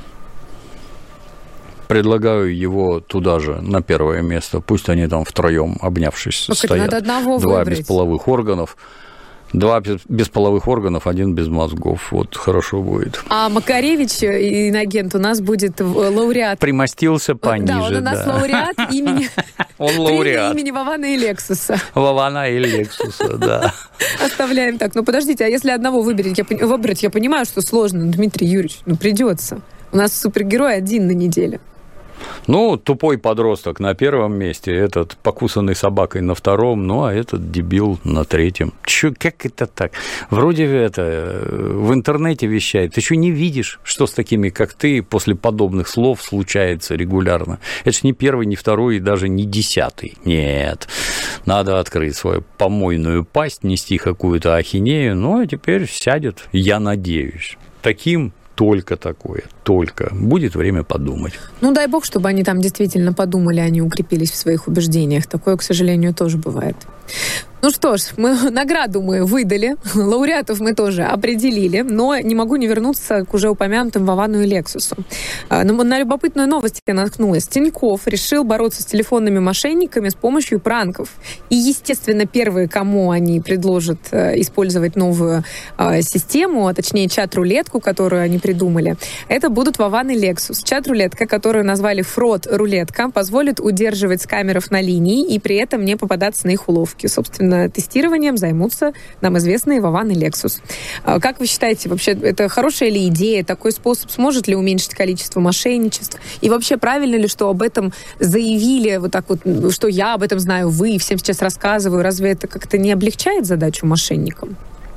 Предлагаю его туда же, на первое место. Пусть они там втроем, обнявшись, Только стоят. надо одного Два выбрать. без половых органов. Два без половых органов, один без мозгов. Вот хорошо будет. А Макаревич, инагент, у нас будет лауреат. Примостился пониже, да. он у нас да. лауреат имени... Он лауреат. имени Вована и Лексуса. Вована и Лексуса, да. Оставляем так. Ну, подождите, а если одного выберать, я, выбрать, я понимаю, что сложно, Дмитрий Юрьевич, ну, придется. У нас супергерой один на неделе. Ну, тупой подросток на первом месте, этот покусанный собакой на втором, ну, а этот дебил на третьем. Чё, как это так? Вроде это в интернете вещает. Ты что, не видишь, что с такими, как ты, после подобных слов случается регулярно? Это ж не первый, не второй и даже не десятый. Нет. Надо открыть свою помойную пасть, нести какую-то ахинею, ну, а теперь сядет, я надеюсь. Таким только такое, только. Будет время подумать. Ну, дай бог, чтобы они там действительно подумали, они укрепились в своих убеждениях. Такое, к сожалению, тоже бывает. Ну что ж, мы награду мы выдали, лауреатов мы тоже определили, но не могу не вернуться к уже упомянутым Вовану и Лексусу. На любопытную новость я наткнулась. Тинькофф решил бороться с телефонными мошенниками с помощью пранков. И, естественно, первые, кому они предложат использовать новую систему, а точнее чат-рулетку, которую они придумали, это будут Вован и Лексус. Чат-рулетка, которую назвали фрод-рулетка, позволит удерживать скамеров на линии и при этом не попадаться на их уловки. Собственно, тестированием займутся нам известные Вован и Лексус. Как вы считаете, вообще, это хорошая ли идея? Такой способ сможет ли уменьшить количество мошенничеств? И вообще, правильно ли, что об этом заявили, вот так вот, что я об этом знаю, вы, всем сейчас рассказываю? Разве это как-то не облегчает задачу мошенникам?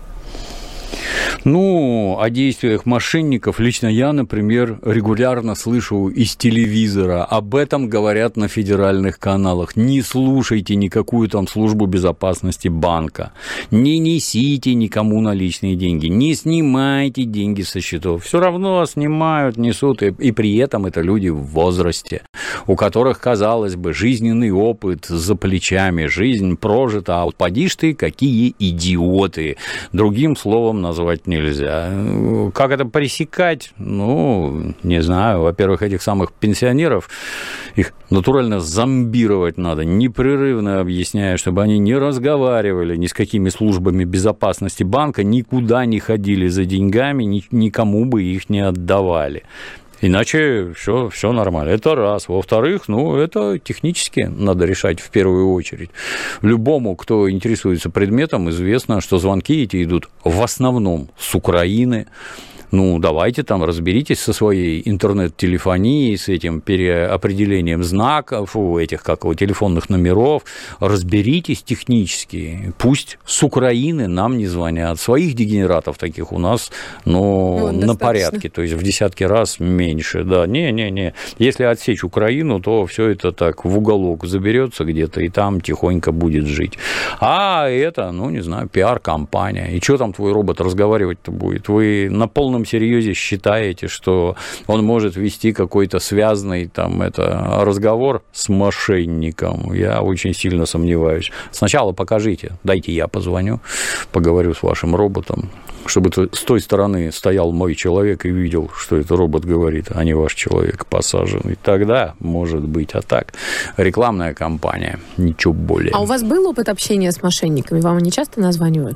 Ну, о действиях мошенников лично я, например, регулярно слышу из телевизора. Об этом говорят на федеральных каналах. Не слушайте никакую там службу безопасности банка. Не несите никому наличные деньги. Не снимайте деньги со счетов. Все равно снимают, несут. И, и при этом это люди в возрасте, у которых, казалось бы, жизненный опыт за плечами, жизнь прожита. А вот поди ж ты, какие идиоты. Другим словом назвать нельзя. Как это пресекать? Ну, не знаю. Во-первых, этих самых пенсионеров, их натурально зомбировать надо, непрерывно объясняя, чтобы они не разговаривали ни с какими службами безопасности банка, никуда не ходили за деньгами, никому бы их не отдавали. Иначе все, все нормально. Это раз. Во-вторых, ну, это технически надо решать в первую очередь. Любому, кто интересуется предметом, известно, что звонки эти идут в основном с Украины. Ну, давайте там разберитесь со своей интернет-телефонией, с этим переопределением знаков, у этих, как у телефонных номеров, разберитесь технически. Пусть с Украины нам не звонят. Своих дегенератов таких у нас, ну, ну на порядке, то есть в десятки раз меньше. Да, не-не-не. Если отсечь Украину, то все это так в уголок заберется где-то и там тихонько будет жить. А это, ну, не знаю, пиар-компания. И что там твой робот разговаривать-то будет? Вы на полном серьезе считаете, что он может вести какой-то связанный там это разговор с мошенником? Я очень сильно сомневаюсь. Сначала покажите, дайте я позвоню, поговорю с вашим роботом, чтобы с той стороны стоял мой человек и видел, что это робот говорит, а не ваш человек посаженный. Тогда, может быть, а так, рекламная кампания, ничего более. А у вас был опыт общения с мошенниками? Вам они часто названивают?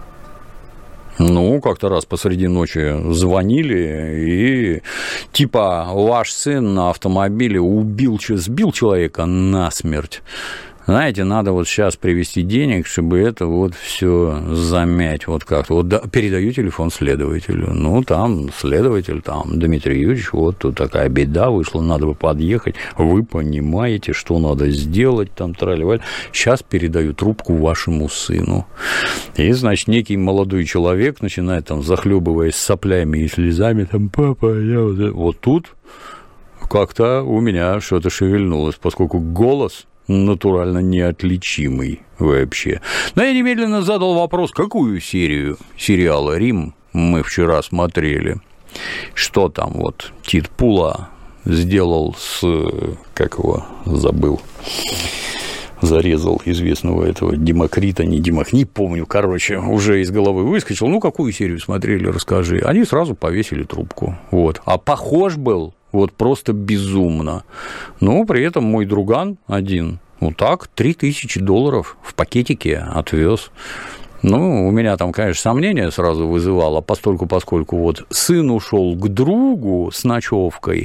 Ну, как-то раз посреди ночи звонили, и типа ваш сын на автомобиле убил, сбил человека насмерть. Знаете, надо вот сейчас привести денег, чтобы это вот все замять вот как-то. Вот да, передаю телефон следователю. Ну, там следователь, там, Дмитрий Юрьевич, вот тут такая беда вышла, надо бы подъехать. Вы понимаете, что надо сделать, там, трали-валь. Сейчас передаю трубку вашему сыну. И, значит, некий молодой человек начинает, там, захлебываясь соплями и слезами, там, папа, я вот... Вот тут как-то у меня что-то шевельнулось, поскольку голос... натурально неотличимый вообще. Но я немедленно задал вопрос, какую серию сериала «Рим» мы вчера смотрели, что там вот Тит Пула сделал с... как его забыл... зарезал известного этого Демокрита, не Демок, не помню, короче, уже из головы выскочил. Ну, какую серию смотрели, расскажи. Они сразу повесили трубку. Вот. А похож был вот просто безумно. Но при этом мой друган один, вот так, три тысячи долларов в пакетике отвез. Ну, у меня там, конечно, сомнения сразу вызывало, постольку, поскольку вот сын ушел к другу с ночевкой,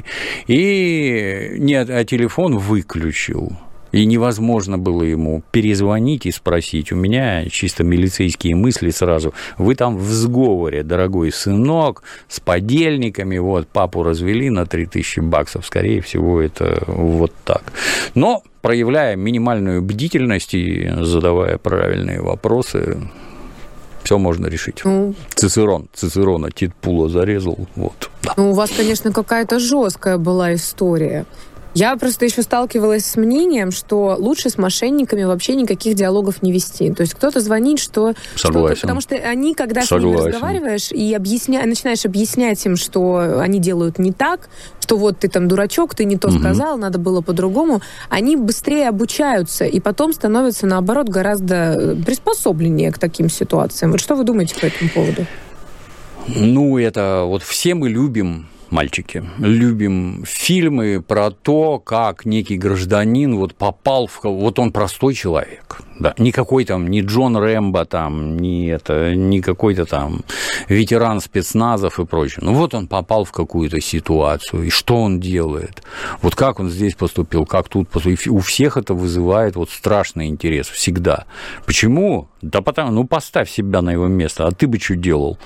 и нет, а телефон выключил. И невозможно было ему перезвонить и спросить. У меня чисто милицейские мысли сразу. Вы там в сговоре, дорогой сынок, с подельниками, вот, папу развели на три тысячи баксов. Скорее всего, это вот так. Но, проявляя минимальную бдительность и задавая правильные вопросы, все можно решить. Ну, Цицерон, Цицерона Тит Пула зарезал. Вот, да. Ну, у вас, конечно, какая-то жесткая была история. Я просто еще сталкивалась с мнением, что лучше с мошенниками вообще никаких диалогов не вести. То есть кто-то звонит, что... Согласен. Потому что они, когда Согласен. с ними разговариваешь и объясня... начинаешь объяснять им, что они делают не так, что вот ты там дурачок, ты не то угу. сказал, надо было по-другому, они быстрее обучаются и потом становятся, наоборот, гораздо приспособленнее к таким ситуациям. Вот что вы думаете по этому поводу? Ну, это вот все мы любим... Мальчики, любим фильмы про то, как некий гражданин вот попал в... Вот он простой человек, да, никакой там, не Джон Рэмбо там, не, это, не какой-то там ветеран спецназов и прочее. Ну вот он попал в какую-то ситуацию, и что он делает? Вот как он здесь поступил, как тут поступил? У всех это вызывает вот страшный интерес всегда. Почему? Да потому, ну поставь себя на его место, а ты бы что делал?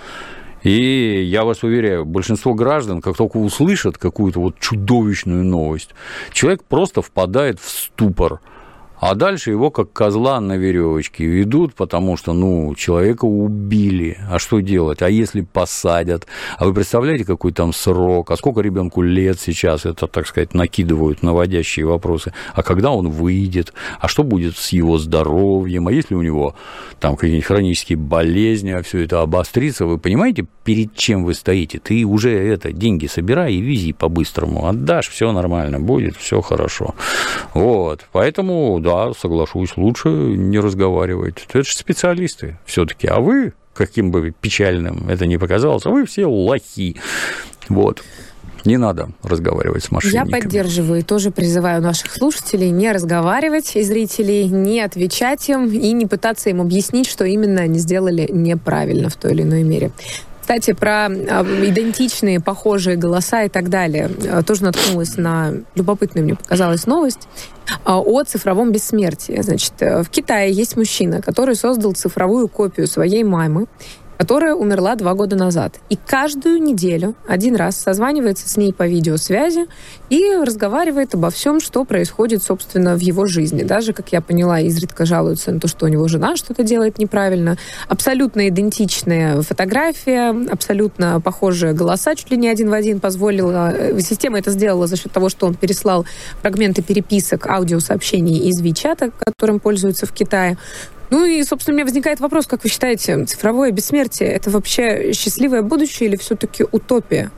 И я вас уверяю, большинство граждан, как только услышат какую-то вот чудовищную новость, человек просто впадает в ступор. А дальше его как козла на веревочке ведут, потому что, ну, человека убили. А что делать? А если посадят? А вы представляете, какой там срок? А сколько ребенку лет сейчас? Это, так сказать, накидывают наводящие вопросы. А когда он выйдет? А что будет с его здоровьем? А если у него там какие-нибудь хронические болезни, а все это обострится? Вы понимаете, перед чем вы стоите? Ты уже это, деньги собирай и вези по-быстрому. Отдашь, все нормально будет, все хорошо. Вот. Поэтому, да. Да, соглашусь, лучше не разговаривать. Это же специалисты все-таки. А вы, каким бы печальным это ни показалось, вы все лохи. Вот. Не надо разговаривать с мошенниками. Я поддерживаю и тоже призываю наших слушателей не разговаривать и зрителей, не отвечать им и не пытаться им объяснить, что именно они сделали неправильно в той или иной мере. Кстати, про идентичные, похожие голоса и так далее. Тоже наткнулась на любопытную, мне показалась, новость о цифровом бессмертии. Значит, в Китае есть мужчина, который создал цифровую копию своей мамы, которая умерла два года назад. И каждую неделю один раз созванивается с ней по видеосвязи и разговаривает обо всем, что происходит, собственно, в его жизни. Даже, как я поняла, изредка жалуются на то, что у него жена что-то делает неправильно. Абсолютно идентичная фотография, абсолютно похожие голоса, чуть ли не один в один позволила. Система это сделала за счет того, что он переслал фрагменты переписок, аудиосообщений из WeChat, которым пользуются в Китае. Ну и, собственно, у меня возникает вопрос, как вы считаете, цифровое бессмертие – это вообще счастливое будущее или все-таки утопия?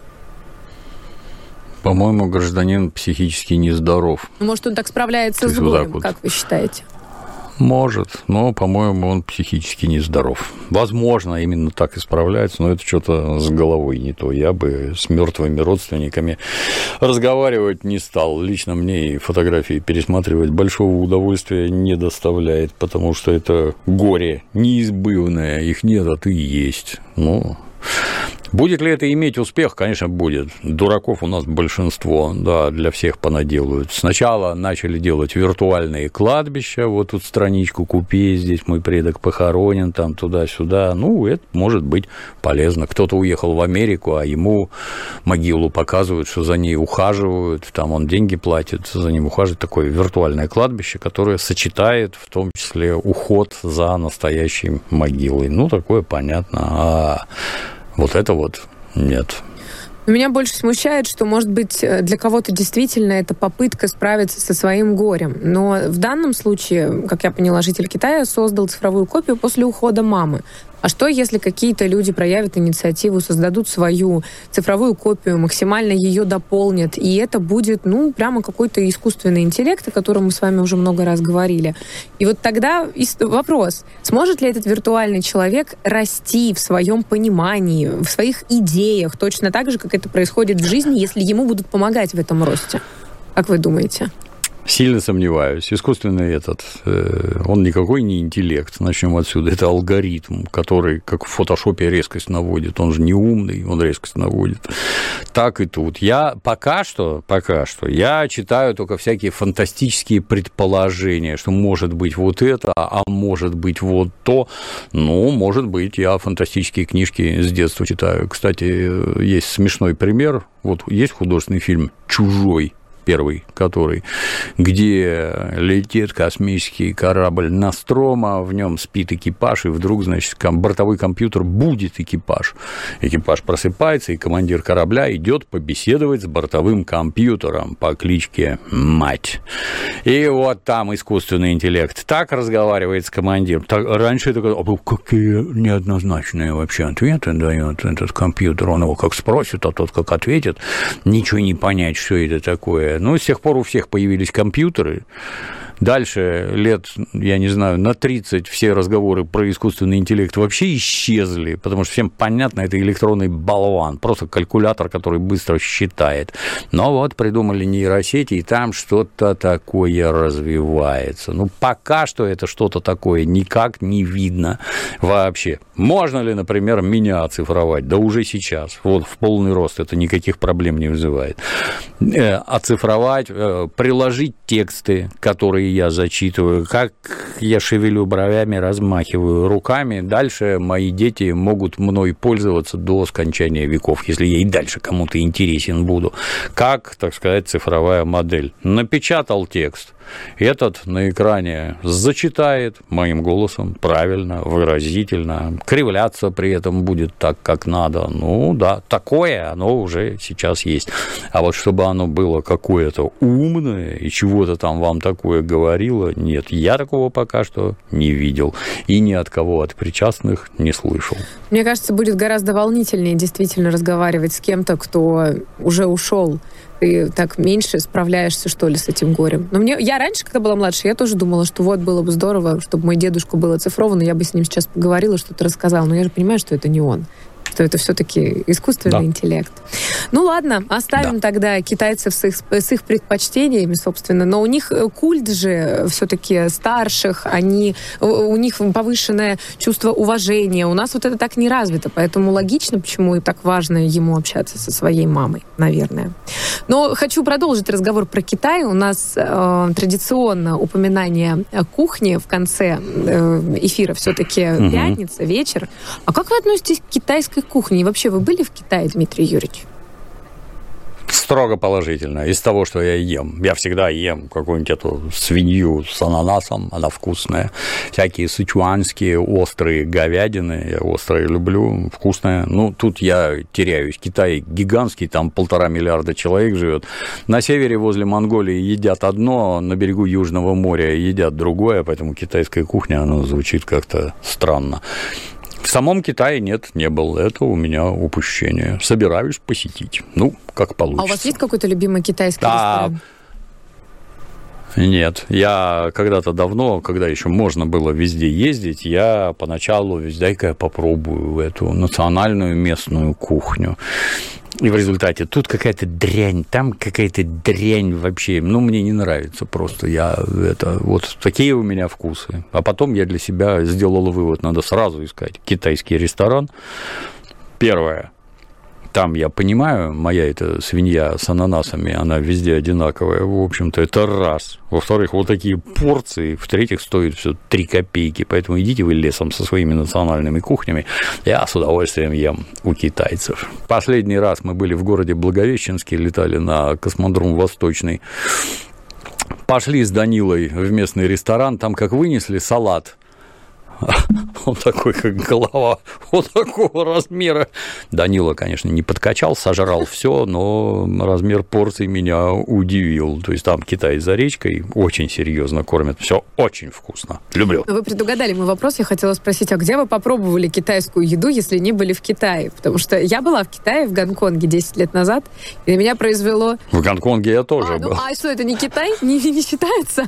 По-моему, гражданин психически нездоров. Может, он так справляется с горем, вот. Как вы считаете? Может, но, по-моему, он психически нездоров. Возможно, именно так и справляется, но это что-то с головой не то. Я бы с мертвыми родственниками разговаривать не стал. Лично мне и фотографии пересматривать большого удовольствия не доставляет, потому что это горе неизбывное. Их нет, а ты есть. Ну, Будет ли это иметь успех? Конечно, будет. Дураков у нас большинство, да, для всех понаделают. Сначала начали делать виртуальные кладбища, вот тут страничку купи, здесь мой предок похоронен, там туда-сюда. Ну, это может быть полезно. Кто-то уехал в Америку, а ему могилу показывают, что за ней ухаживают, там он деньги платит, за ним ухаживает. Такое виртуальное кладбище, которое сочетает в том числе уход за настоящей могилой. Ну, такое понятно. А вот это вот нет. Меня больше смущает, что, может быть, для кого-то действительно это попытка справиться со своим горем. Но в данном случае, как я поняла, житель Китая создал цифровую копию после ухода мамы. А что, если какие-то люди проявят инициативу, создадут свою цифровую копию, максимально ее дополнят, и это будет, ну, прямо какой-то искусственный интеллект, о котором мы с вами уже много раз говорили. И вот тогда вопрос, сможет ли этот виртуальный человек расти в своем понимании, в своих идеях, точно так же, как это происходит в жизни, если ему будут помогать в этом росте? Как вы думаете? Сильно сомневаюсь. Искусственный этот, он никакой не интеллект. Начнем отсюда. Это алгоритм, который, как в фотошопе, резкость наводит. Он же не умный, он резкость наводит. Так и тут. Я пока что, пока что, я читаю только всякие фантастические предположения, что может быть вот это, а может быть вот то. Ну, может быть, я фантастические книжки с детства читаю. Кстати, есть смешной пример. Вот есть художественный фильм «Чужой», первый, который, где летит космический корабль Нострома, в нем спит экипаж, и вдруг, значит, бортовой компьютер будет экипаж. Экипаж просыпается, и командир корабля идет побеседовать с бортовым компьютером по кличке Мать. И вот там искусственный интеллект так разговаривает с командиром. Так, раньше это а какие неоднозначные вообще ответы дает этот компьютер. Он его как спросит, а тот как ответит. Ничего не понять, что это такое. Ну, с тех пор у всех появились компьютеры. Дальше лет, я не знаю, на тридцать все разговоры про искусственный интеллект вообще исчезли, потому что всем понятно, это электронный болван, просто калькулятор, который быстро считает. Но вот придумали нейросети, и там что-то такое развивается. Ну, пока что это что-то такое никак не видно вообще. Можно ли, например, меня оцифровать? Да уже сейчас. Вот в полный рост это никаких проблем не вызывает. Оцифровать, приложить тексты, которые я зачитываю, как я шевелю бровями, размахиваю руками, дальше мои дети могут мной пользоваться до скончания веков, если я и дальше кому-то интересен буду. Как, так сказать, цифровая модель. Напечатал текст, этот на экране зачитает моим голосом правильно, выразительно, кривляться при этом будет так, как надо. Ну да, такое оно уже сейчас есть. А вот чтобы оно было какое-то умное и чего-то там вам такое говорило, нет, я такого пока что не видел и ни от кого от причастных не слышал. Мне кажется, будет гораздо волнительнее действительно разговаривать с кем-то, кто уже ушел. Ты так меньше справляешься, что ли, с этим горем. Но мне, я раньше, когда была младше, я тоже думала, что вот было бы здорово, чтобы мой дедушка был оцифрован, и я бы с ним сейчас поговорила, что-то рассказала. Но я же понимаю, что это не он. Что это все-таки искусственный да. интеллект. Ну ладно, оставим да. тогда китайцев с их, с их предпочтениями, собственно. Но у них культ же все-таки старших, они, у них повышенное чувство уважения. У нас вот это так не развито, поэтому логично, почему так важно ему общаться со своей мамой, наверное. Но хочу продолжить разговор про Китай. У нас э, традиционно упоминание кухни в конце э, эфира все-таки угу. пятница, вечер. А как вы относитесь к китайской кухне? И вообще, вы были в Китае, Дмитрий Юрьевич? Строго положительно. Из того, что я ем. Я всегда ем какую-нибудь эту свинью с ананасом, она вкусная. Всякие сычуанские острые говядины, я острые люблю, вкусная. Ну, тут я теряюсь. Китай гигантский, там полтора миллиарда человек живет. На севере возле Монголии едят одно, на берегу Южного моря едят другое, поэтому китайская кухня, она звучит как-то странно. В самом Китае нет, не был. Это у меня упущение. Собираюсь посетить. Ну, как получится. А у вас есть какой-то любимый китайский да. ресторан? Нет. Я когда-то давно, когда еще можно было везде ездить, я поначалу, дай-ка я попробую эту национальную местную кухню. И в результате тут какая-то дрянь, там какая-то дрянь вообще. Ну, мне не нравится просто. Я это вот такие у меня вкусы. А потом я для себя сделал вывод, надо сразу искать китайский ресторан. Первое. Там, я понимаю, моя эта свинья с ананасами, она везде одинаковая, в общем-то, это раз. Во-вторых, вот такие порции, в-третьих, стоят все три копейки, поэтому идите вы лесом со своими национальными кухнями, я с удовольствием ем у китайцев. Последний раз мы были в городе Благовещенске, летали на космодром Восточный, пошли с Данилой в местный ресторан, там как вынесли салат, он такой, как голова, вот такого размера. Данила, конечно, не подкачал, сожрал все, но размер порции меня удивил. То есть там Китай за речкой очень серьезно кормят. Все очень вкусно. Люблю. Вы предугадали мой вопрос. Я хотела спросить, а где вы попробовали китайскую еду, если не были в Китае? Потому что я была в Китае, в Гонконге десять лет назад, и на меня произвело... В Гонконге я тоже а, был. Ну, а что, это не Китай? Не, не считается?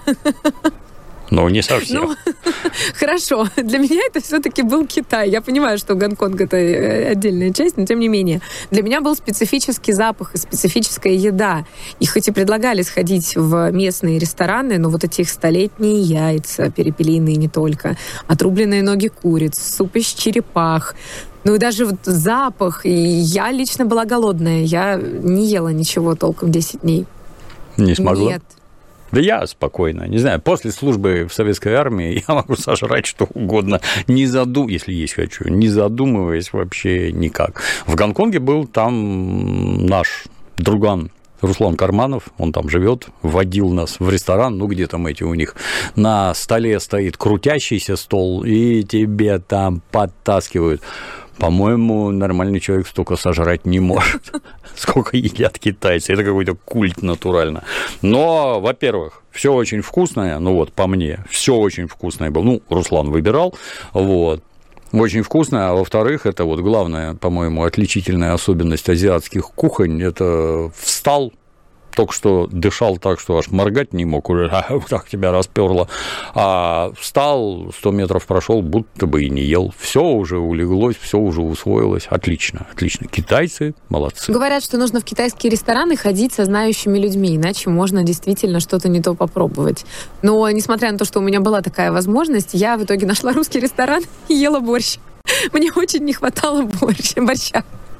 Ну, не совсем. Ну, хорошо. Для меня это все-таки был Китай. Я понимаю, что Гонконг – это отдельная часть, но тем не менее. Для меня был специфический запах и специфическая еда. И хоть и предлагали сходить в местные рестораны, но вот эти их столетние яйца, перепелиные не только, отрубленные ноги куриц, суп из черепах, ну и даже вот запах. И я лично была голодная. Я не ела ничего толком десять дней. Не смогла? Нет. Да я спокойно, не знаю, после службы в советской армии я могу сожрать что угодно, не заду... если есть хочу, не задумываясь вообще никак. В Гонконге был там наш друган Руслан Карманов, он там живет, водил нас в ресторан, ну где там эти у них, на столе стоит крутящийся стол, и тебе там подтаскивают. По-моему, нормальный человек столько сожрать не может, сколько едят китайцы. Это какой-то культ натурально. Но, во-первых, все очень вкусное, ну вот, по мне, все очень вкусное было. Ну, Руслан выбирал, вот. Очень вкусное, а во-вторых, это вот главная, по-моему, отличительная особенность азиатских кухонь, это встал, только что дышал так, что аж моргать не мог, уже так тебя расперло, а встал, сто метров прошел, будто бы и не ел. Все уже улеглось, все уже усвоилось. Отлично, отлично. Китайцы молодцы. Говорят, что нужно в китайские рестораны ходить со знающими людьми, иначе можно действительно что-то не то попробовать. Но, несмотря на то, что у меня была такая возможность, я в итоге нашла русский ресторан и ела борщ. Мне очень не хватало борщ, борща.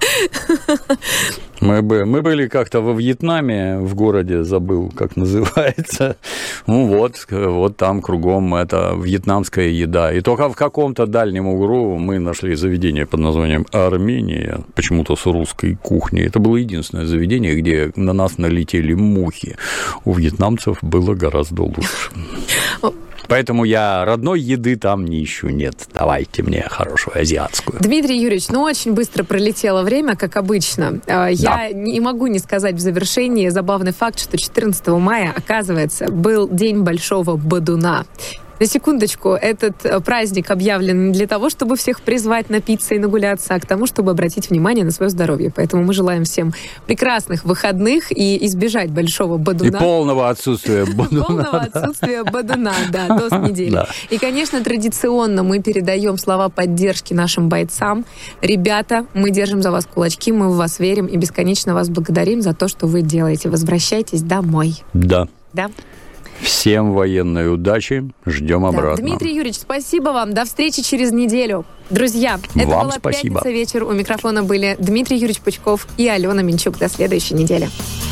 Мы, бы, мы были как-то во Вьетнаме, в городе, забыл, как называется. Ну вот, вот там кругом это вьетнамская еда. И только в каком-то дальнем углу мы нашли заведение под названием «Армения», почему-то с русской кухней. Это было единственное заведение, где на нас налетели мухи. У вьетнамцев было гораздо лучше. Поэтому я родной еды там не ищу. Нет, давайте мне хорошую азиатскую. Дмитрий Юрьевич, ну очень быстро пролетело время, как обычно. Я да. не могу не сказать в завершении забавный факт, что четырнадцатого мая, оказывается, был День Большого Бадуна. На секундочку, этот праздник объявлен не для того, чтобы всех призвать напиться и нагуляться, а к тому, чтобы обратить внимание на свое здоровье. Поэтому мы желаем всем прекрасных выходных и избежать большого бадуна. И полного отсутствия бадуна. Полного отсутствия бадуна, да, до с недели. И, конечно, традиционно мы передаем слова поддержки нашим бойцам. Ребята, мы держим за вас кулачки, мы в вас верим и бесконечно вас благодарим за то, что вы делаете. Возвращайтесь домой. Да. Да. Всем военной удачи. Ждем да. обратно. Дмитрий Юрьевич, спасибо вам. До встречи через неделю. Друзья, это вам была спасибо. «Пятница вечер». У микрофона были Дмитрий Юрьевич Пучков и Алена Минчук. До следующей недели.